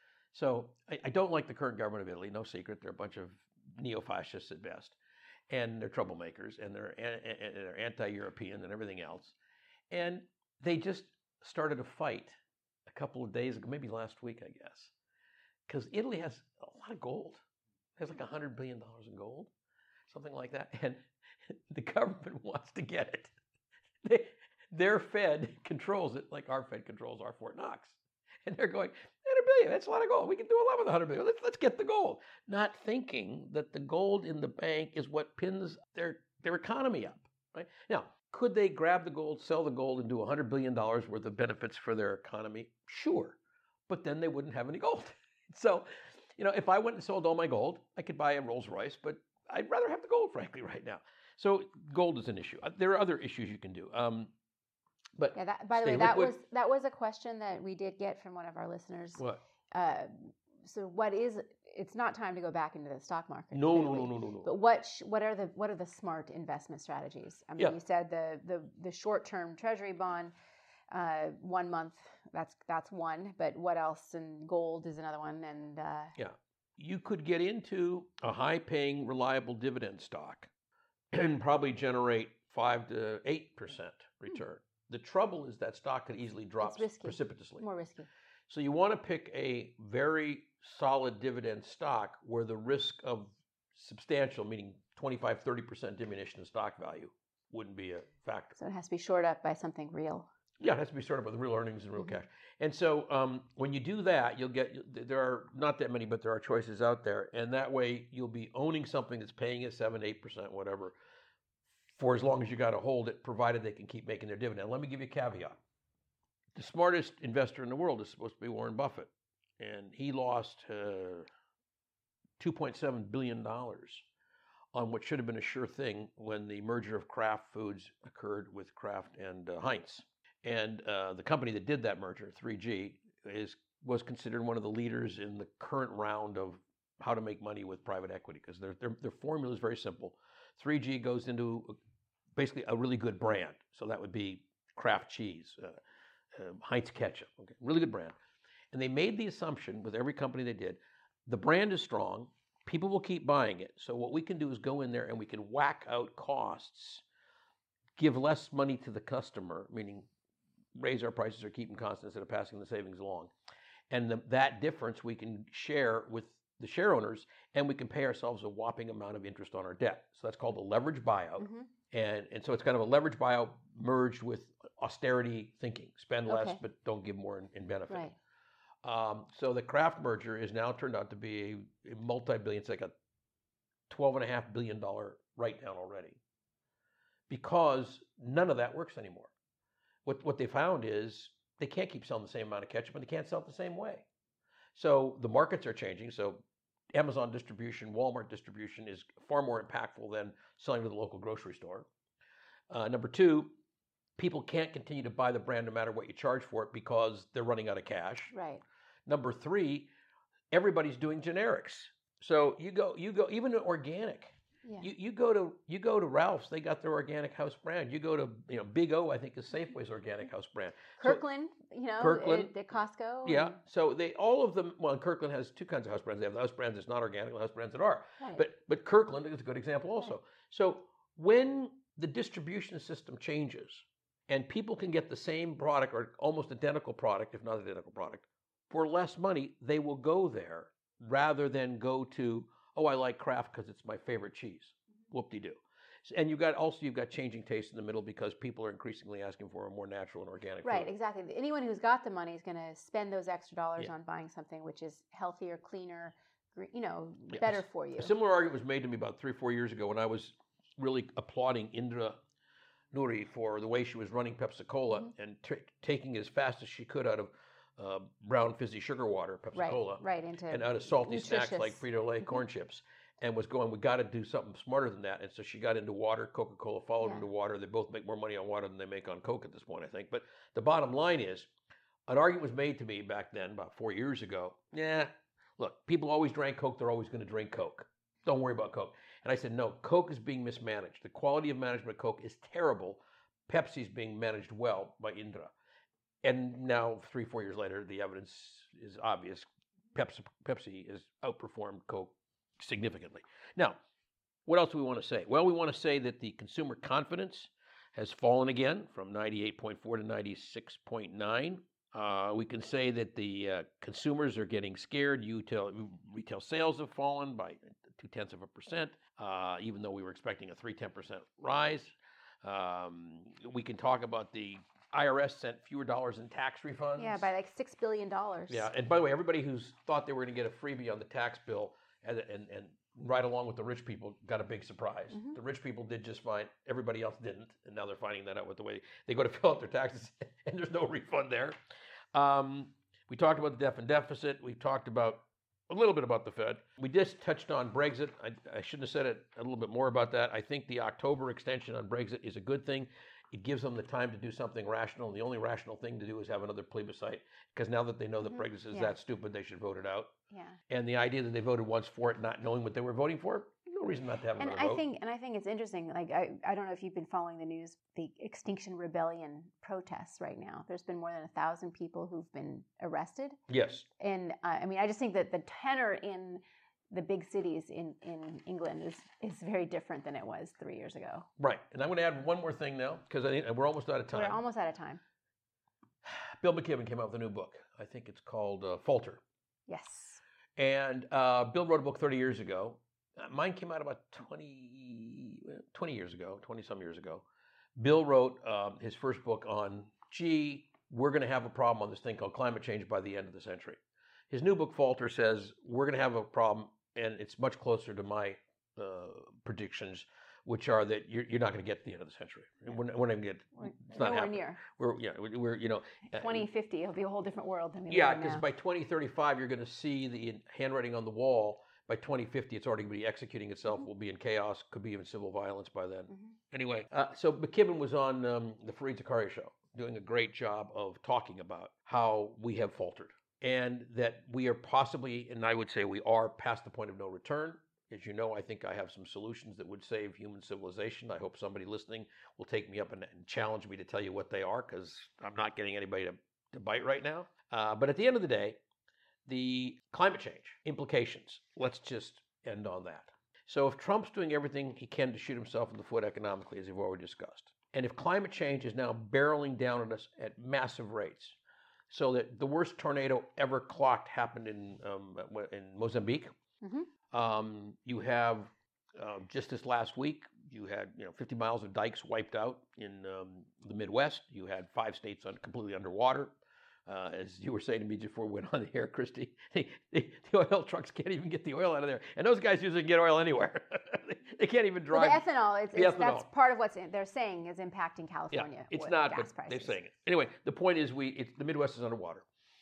So I, I don't like the current government of Italy, no secret. They're a bunch of neo-fascists at best, and they're troublemakers, and they're, and they're anti-European and everything else. And they just started a fight a couple of days ago, maybe last week, I guess, because Italy has a lot of gold. It has like one hundred billion dollars in gold, something like that. And the government wants to get it. They, their Fed controls it like our Fed controls our Fort Knox. And they're going, one hundred billion, that's a lot of gold. We can do a lot with one hundred billion. Let's, let's get the gold. Not thinking that the gold in the bank is what pins their, their economy up. Right? Now, could they grab the gold, sell the gold, and do one hundred billion dollars worth of benefits for their economy? Sure. But then they wouldn't have any gold. So, you know, if I went and sold all my gold, I could buy a Rolls Royce, but I'd rather have the gold, frankly, right now. So gold is an issue. There are other issues you can do. Um, but yeah, that, by the way, liquid. that was that was a question that we did get from one of our listeners. What? Uh, so what is, it's not time to go back into the stock market. No, no, no, no, no, no. But what sh- what are the what are the smart investment strategies? I mean, yeah. you said the the, the short-term treasury bond, uh, one month, that's that's one. But what else? And gold is another one. And uh, yeah, you could get into a high-paying, reliable dividend stock and probably generate five to eight percent return. Hmm. The trouble is that stock could easily drop precipitously. More risky. So you want to pick a very solid dividend stock where the risk of substantial, meaning twenty-five, thirty percent diminution in stock value, wouldn't be a factor. So it has to be shored up by something real. Yeah, it has to be shored up with real earnings and real mm-hmm. cash. And so um, when you do that, you'll get, there are not that many, but there are choices out there. And that way you'll be owning something that's paying you seven, eight percent, whatever, for as long as you got to hold it, provided they can keep making their dividend. Let me give you a caveat. The smartest investor in the world is supposed to be Warren Buffett, and he lost uh, two point seven billion dollars on what should have been a sure thing when the merger of Kraft Foods occurred with Kraft and uh, Heinz. And uh, the company that did that merger, three G, is was considered one of the leaders in the current round of how to make money with private equity because their, their their formula is very simple. three G goes into basically a really good brand, so that would be Kraft cheese, uh, uh, Heinz ketchup, okay, really good brand. And they made the assumption with every company they did, the brand is strong, people will keep buying it. So what we can do is go in there and we can whack out costs, give less money to the customer, meaning raise our prices or keep them constant instead of passing the savings along. And the, that difference we can share with the share owners, and we can pay ourselves a whopping amount of interest on our debt. So that's called a leverage buyout. Mm-hmm. And, and so it's kind of a leverage buyout merged with austerity thinking. Spend less, okay. but don't give more in, in benefit. Right. Um, so the Kraft merger is now turned out to be a, a multi-billion, it's like a twelve and a half billion dollar write-down already. Because none of that works anymore. What, what they found is they can't keep selling the same amount of ketchup and they can't sell it the same way. So the markets are changing. So Amazon distribution, Walmart distribution is far more impactful than selling to the local grocery store. Uh, number two, people can't continue to buy the brand no matter what you charge for it because they're running out of cash. Right. Number three, everybody's doing generics. So you go, you go, even organic. Yeah. You you go to you go to Ralph's, they got their organic house brand. You go to you know Big O, I think is Safeway's organic house brand. Kirkland, so, you know, Kirkland, at, at Costco. Yeah. And... So they all of them. Well, Kirkland has two kinds of house brands. They have the house brands that's not organic, and the house brands that are. Right. But but Kirkland is a good example also. Right. So when the distribution system changes, and people can get the same product or almost identical product, if not identical product, for less money, they will go there rather than go to, oh, I like Kraft because it's my favorite cheese. Whoop-de-doo. And you've got also you've got changing tastes in the middle because people are increasingly asking for a more natural and organic right, food. Exactly. Anyone who's got the money is going to spend those extra dollars yeah. on buying something which is healthier, cleaner, you know, yeah. better for you. A similar argument was made to me about three, four years ago when I was really applauding Indra Nooyi for the way she was running Pepsi-Cola mm-hmm. and t- taking it as fast as she could out of uh, brown fizzy sugar water, Pepsi-Cola, right, right, into and out of salty nutritious. snacks like Frito-Lay mm-hmm. corn chips. And was going, we got to do something smarter than that. And so she got into water. Coca-Cola followed yeah. into water. They both make more money on water than they make on Coke at this point, I think. But the bottom line is, an argument was made to me back then, about four years ago. Yeah, look, people always drank Coke. They're always going to drink Coke. Don't worry about Coke. And I said, no, Coke is being mismanaged. The quality of management of Coke is terrible. Pepsi's being managed well by Indra. And now, three, four years later, the evidence is obvious. Pepsi, Pepsi has outperformed Coke significantly. Now, what else do we want to say? Well, we want to say that the consumer confidence has fallen again from ninety-eight point four to ninety-six point nine. Uh, we can say that the uh, consumers are getting scared. Retail, retail sales have fallen by two-tenths of a percent, uh, even though we were expecting a three-tenths percent rise. Um, we can talk about the I R S sent fewer dollars in tax refunds. Yeah, by like six billion dollars. Yeah, and by the way, everybody who's thought they were going to get a freebie on the tax bill and, and, and right along with the rich people got a big surprise. Mm-hmm. The rich people did just fine. Everybody else didn't, and now they're finding that out with the way they go to fill out their taxes, and there's no refund there. Um, we talked about the debt and deficit. We talked about a little bit about the Fed. We just touched on Brexit. I, I shouldn't have said it a little bit more about that. I think the October extension on Brexit is a good thing. It gives them the time to do something rational. And the only rational thing to do is have another plebiscite, because now that they know that mm-hmm. Brexit is yeah. that stupid, they should vote it out. Yeah. And the idea that they voted once for it, not knowing what they were voting for, no reason not to have and another I vote. think, and I think it's interesting. Like I, I don't know if you've been following the news, the Extinction Rebellion protests right now. There's been more than a thousand people who've been arrested. Yes. And uh, I mean, I just think that the tenor in the big cities in, in England is, is very different than it was three years ago. Right. And I'm going to add one more thing now, because I think we're almost out of time. We're almost out of time. Bill McKibben came out with a new book. I think it's called uh, Falter. Yes. And uh, Bill wrote a book thirty years ago. Uh, mine came out about twenty, twenty years ago, twenty-some years ago. Bill wrote um, his first book on, gee, we're going to have a problem on this thing called climate change by the end of the century. His new book, Falter, says we're going to have a problem, and it's much closer to my uh, predictions, which are that you're, you're not going to get to the end of the century. Yeah. We're, we're not going to get. It's not happening. Near. We're yeah. We're you know. twenty fifty, it'll be a whole different world than we yeah, because by twenty thirty-five, you're going to see the handwriting on the wall. By twenty fifty, it's already going to be executing itself. Mm-hmm. We'll be in chaos. Could be even civil violence by then. Mm-hmm. Anyway, uh, so McKibben was on um, the Fareed Zakaria show, doing a great job of talking about how we have faltered. and that we are possibly, and I would say we are, past the point of no return. As you know, I think I have some solutions that would save human civilization. I hope somebody listening will take me up and, and challenge me to tell you what they are, because I'm not getting anybody to, to bite right now. Uh, but at the end of the day, the climate change implications, let's just end on that. So if Trump's doing everything he can to shoot himself in the foot economically, as we've already discussed, and if climate change is now barreling down at us at massive rates, so that the worst tornado ever clocked happened in um, in Mozambique. Mm-hmm. Um, you have uh, just this last week, you had you know fifty miles of dikes wiped out in um, the Midwest. You had five states un- completely underwater. Uh, as you were saying to me before we went on the air, Christy, they, they, the oil trucks can't even get the oil out of there. And those guys usually get oil anywhere. they, they can't even drive. Well, the ethanol, it's, the it's, ethanol. That's part of what they're saying is impacting California. Yeah, it's with not, gas but prices. they're saying it. Anyway, the point is we it's, the Midwest is underwater.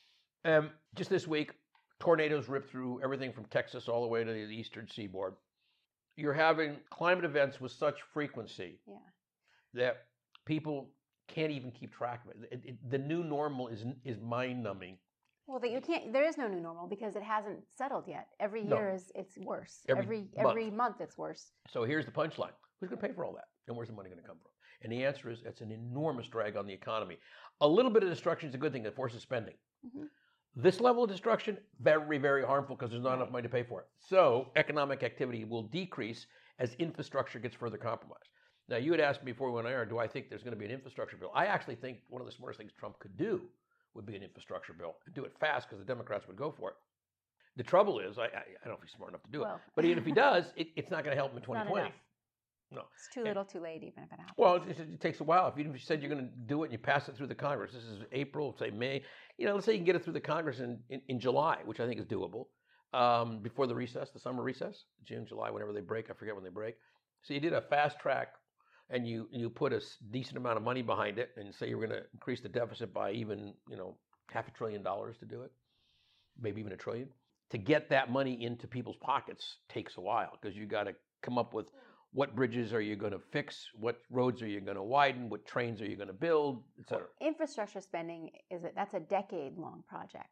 Um, just this week, tornadoes ripped through everything from Texas all the way to the eastern seaboard. You're having climate events with such frequency yeah. that people can't even keep track of it. It, it. The new normal is is mind-numbing. Well, that you can't. There is no new normal because it hasn't settled yet. Every No. year is it's worse. Every Every month. every month it's worse. So here's the punchline: who's going to pay for all that, and where's the money going to come from? And the answer is it's an enormous drag on the economy. A little bit of destruction is a good thing that forces spending. Mm-hmm. This level of destruction, very, very harmful because there's not enough money to pay for it. So economic activity will decrease as infrastructure gets further compromised. Now, you had asked me before we went on air, do I think there's going to be an infrastructure bill? I actually think one of the smartest things Trump could do would be an infrastructure bill. And do it fast because the Democrats would go for it. The trouble is, I, I, I don't know if he's smart enough to do well, it. But even if he does, it, it's not going to help him in twenty twenty. No. It's too little too late even if it happens. Well, it, it takes a while. If you said you're going to do it and you pass it through the Congress, this is April, say May, you know, let's say you can get it through the Congress in, in, in July, which I think is doable, um, before the recess, the summer recess, June, July, whenever they break. I forget when they break. So you did a fast track and you you put a decent amount of money behind it and say you're going to increase the deficit by even, you know, half a trillion dollars to do it, maybe even a trillion. To get that money into people's pockets takes a while because you got to come up with what bridges are you going to fix, what roads are you going to widen, what trains are you going to build, et cetera. Infrastructure spending, is it? That's a decade-long project.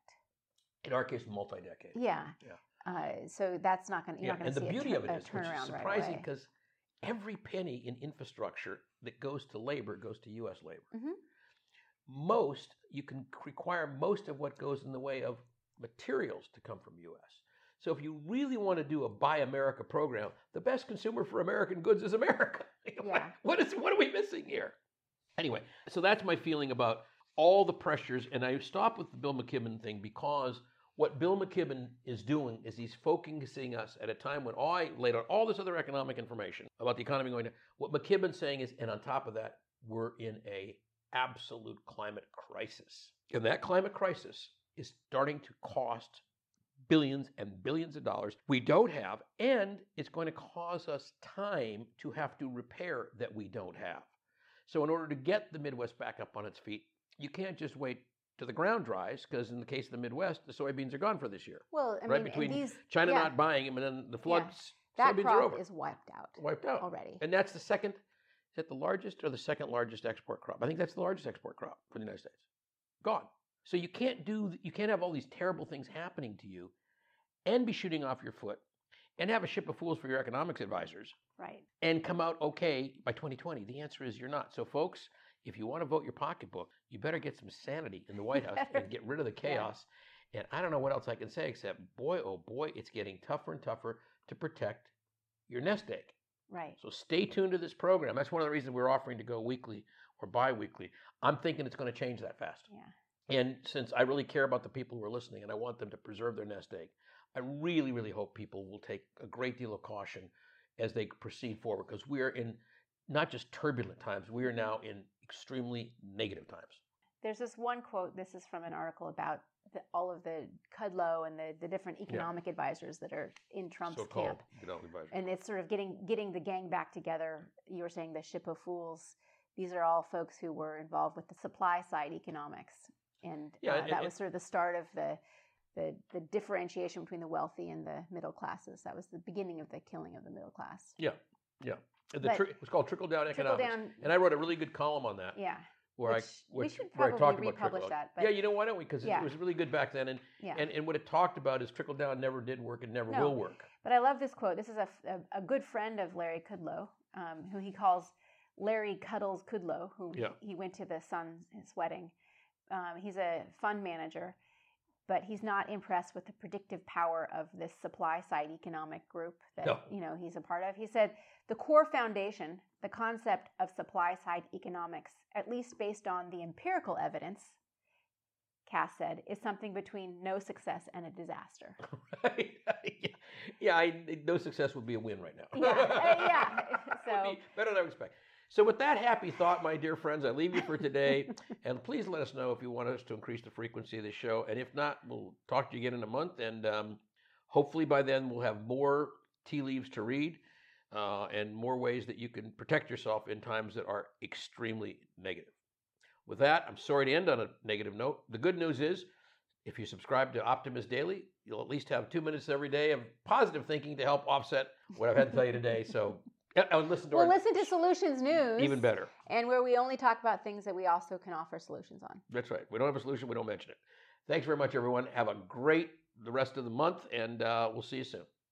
In our case, multi-decade. Yeah. Yeah. Uh, so that's not going. You're yeah. not going to see and the beauty a, of it a is, which turnaround is surprising right because every penny in infrastructure that goes to labor goes to U S labor. Mm-hmm. Most, you can require most of what goes in the way of materials to come from U S. So if you really want to do a Buy America program, the best consumer for American goods is America. Yeah. what is what are we missing here? Anyway, so that's my feeling about all the pressures. And I stop with the Bill McKibben thing because what Bill McKibben is doing is he's focusing us at a time when I laid out all this other economic information about the economy going down. What McKibben's saying is, and on top of that, we're in a absolute climate crisis. And that climate crisis is starting to cost billions and billions of dollars we don't have, and it's going to cause us time to have to repair that we don't have. So in order to get the Midwest back up on its feet, you can't just wait till the ground dries, because in the case of the Midwest, the soybeans are gone for this year. Well, I right mean, between these, China yeah. not buying them and then the floods, yeah. that soybeans crop are over. is wiped out. Wiped out already. And that's the second. Is that the largest or the second largest export crop? I think that's the largest export crop for the United States. Gone. So you can't do. You can't have all these terrible things happening to you, and be shooting off your foot, and have a ship of fools for your economics advisors, right? And come out okay by twenty twenty. The answer is you're not. So folks, if you want to vote your pocketbook, you better get some sanity in the White House and get rid of the chaos. Yeah. And I don't know what else I can say except, boy, oh boy, it's getting tougher and tougher to protect your nest egg. Right. So stay tuned to this program. That's one of the reasons we're offering to go weekly or bi-weekly. I'm thinking it's going to change that fast. Yeah. And since I really care about the people who are listening and I want them to preserve their nest egg, I really, really hope people will take a great deal of caution as they proceed forward, because we are in not just turbulent times, we are now in extremely negative times. There's this one quote, this is from an article about the, all of the Kudlow and the, the different economic yeah. advisors that are in Trump's So-called camp. economic advisors. And it's sort of getting getting the gang back together. You were saying the ship of fools. These are all folks who were involved with the supply side economics. And yeah, uh, and, that and, was sort of the start of the, the the differentiation between the wealthy and the middle classes. That was the beginning of the killing of the middle class. Yeah, yeah. The But tri- it was called trickle-down economics. Trickle-down, and I wrote a really good column on that. Yeah. where Which I where, we should where I probably talked about republish trickle that. down. Yeah, you know, why don't we? Because yeah. it was really good back then, and yeah. and and what it talked about is trickle down never did work and never no, will work. But I love this quote. This is a, a, a good friend of Larry Kudlow, um, who he calls Larry Cuddles Kudlow, who Yeah. he, he went to the son's his wedding. Um, he's a fund manager, but he's not impressed with the predictive power of this supply side economic group that No. you know he's a part of. He said the core foundation, the concept of supply side economics, at least based on the empirical evidence, Cass said, is something between no success and a disaster. Right. yeah, yeah I, no success would be a win right now. Yeah, uh, yeah. So would be better than I would expect. So with that happy thought, my dear friends, I leave you for today. And please let us know if you want us to increase the frequency of the show. And if not, we'll talk to you again in a month. And um, hopefully by then we'll have more tea leaves to read uh, and more ways that you can protect yourself in times that are extremely negative. With that, I'm sorry to end on a negative note. The good news is, if you subscribe to Optimist Daily, you'll at least have two minutes every day of positive thinking to help offset what I've had to tell you today. So, and listen to well, our, listen to Solutions News. Even better. And where we only talk about things that we also can offer solutions on. That's right. We don't have a solution. We don't mention it. Thanks very much, everyone. Have a great the rest of the month, and uh, we'll see you soon.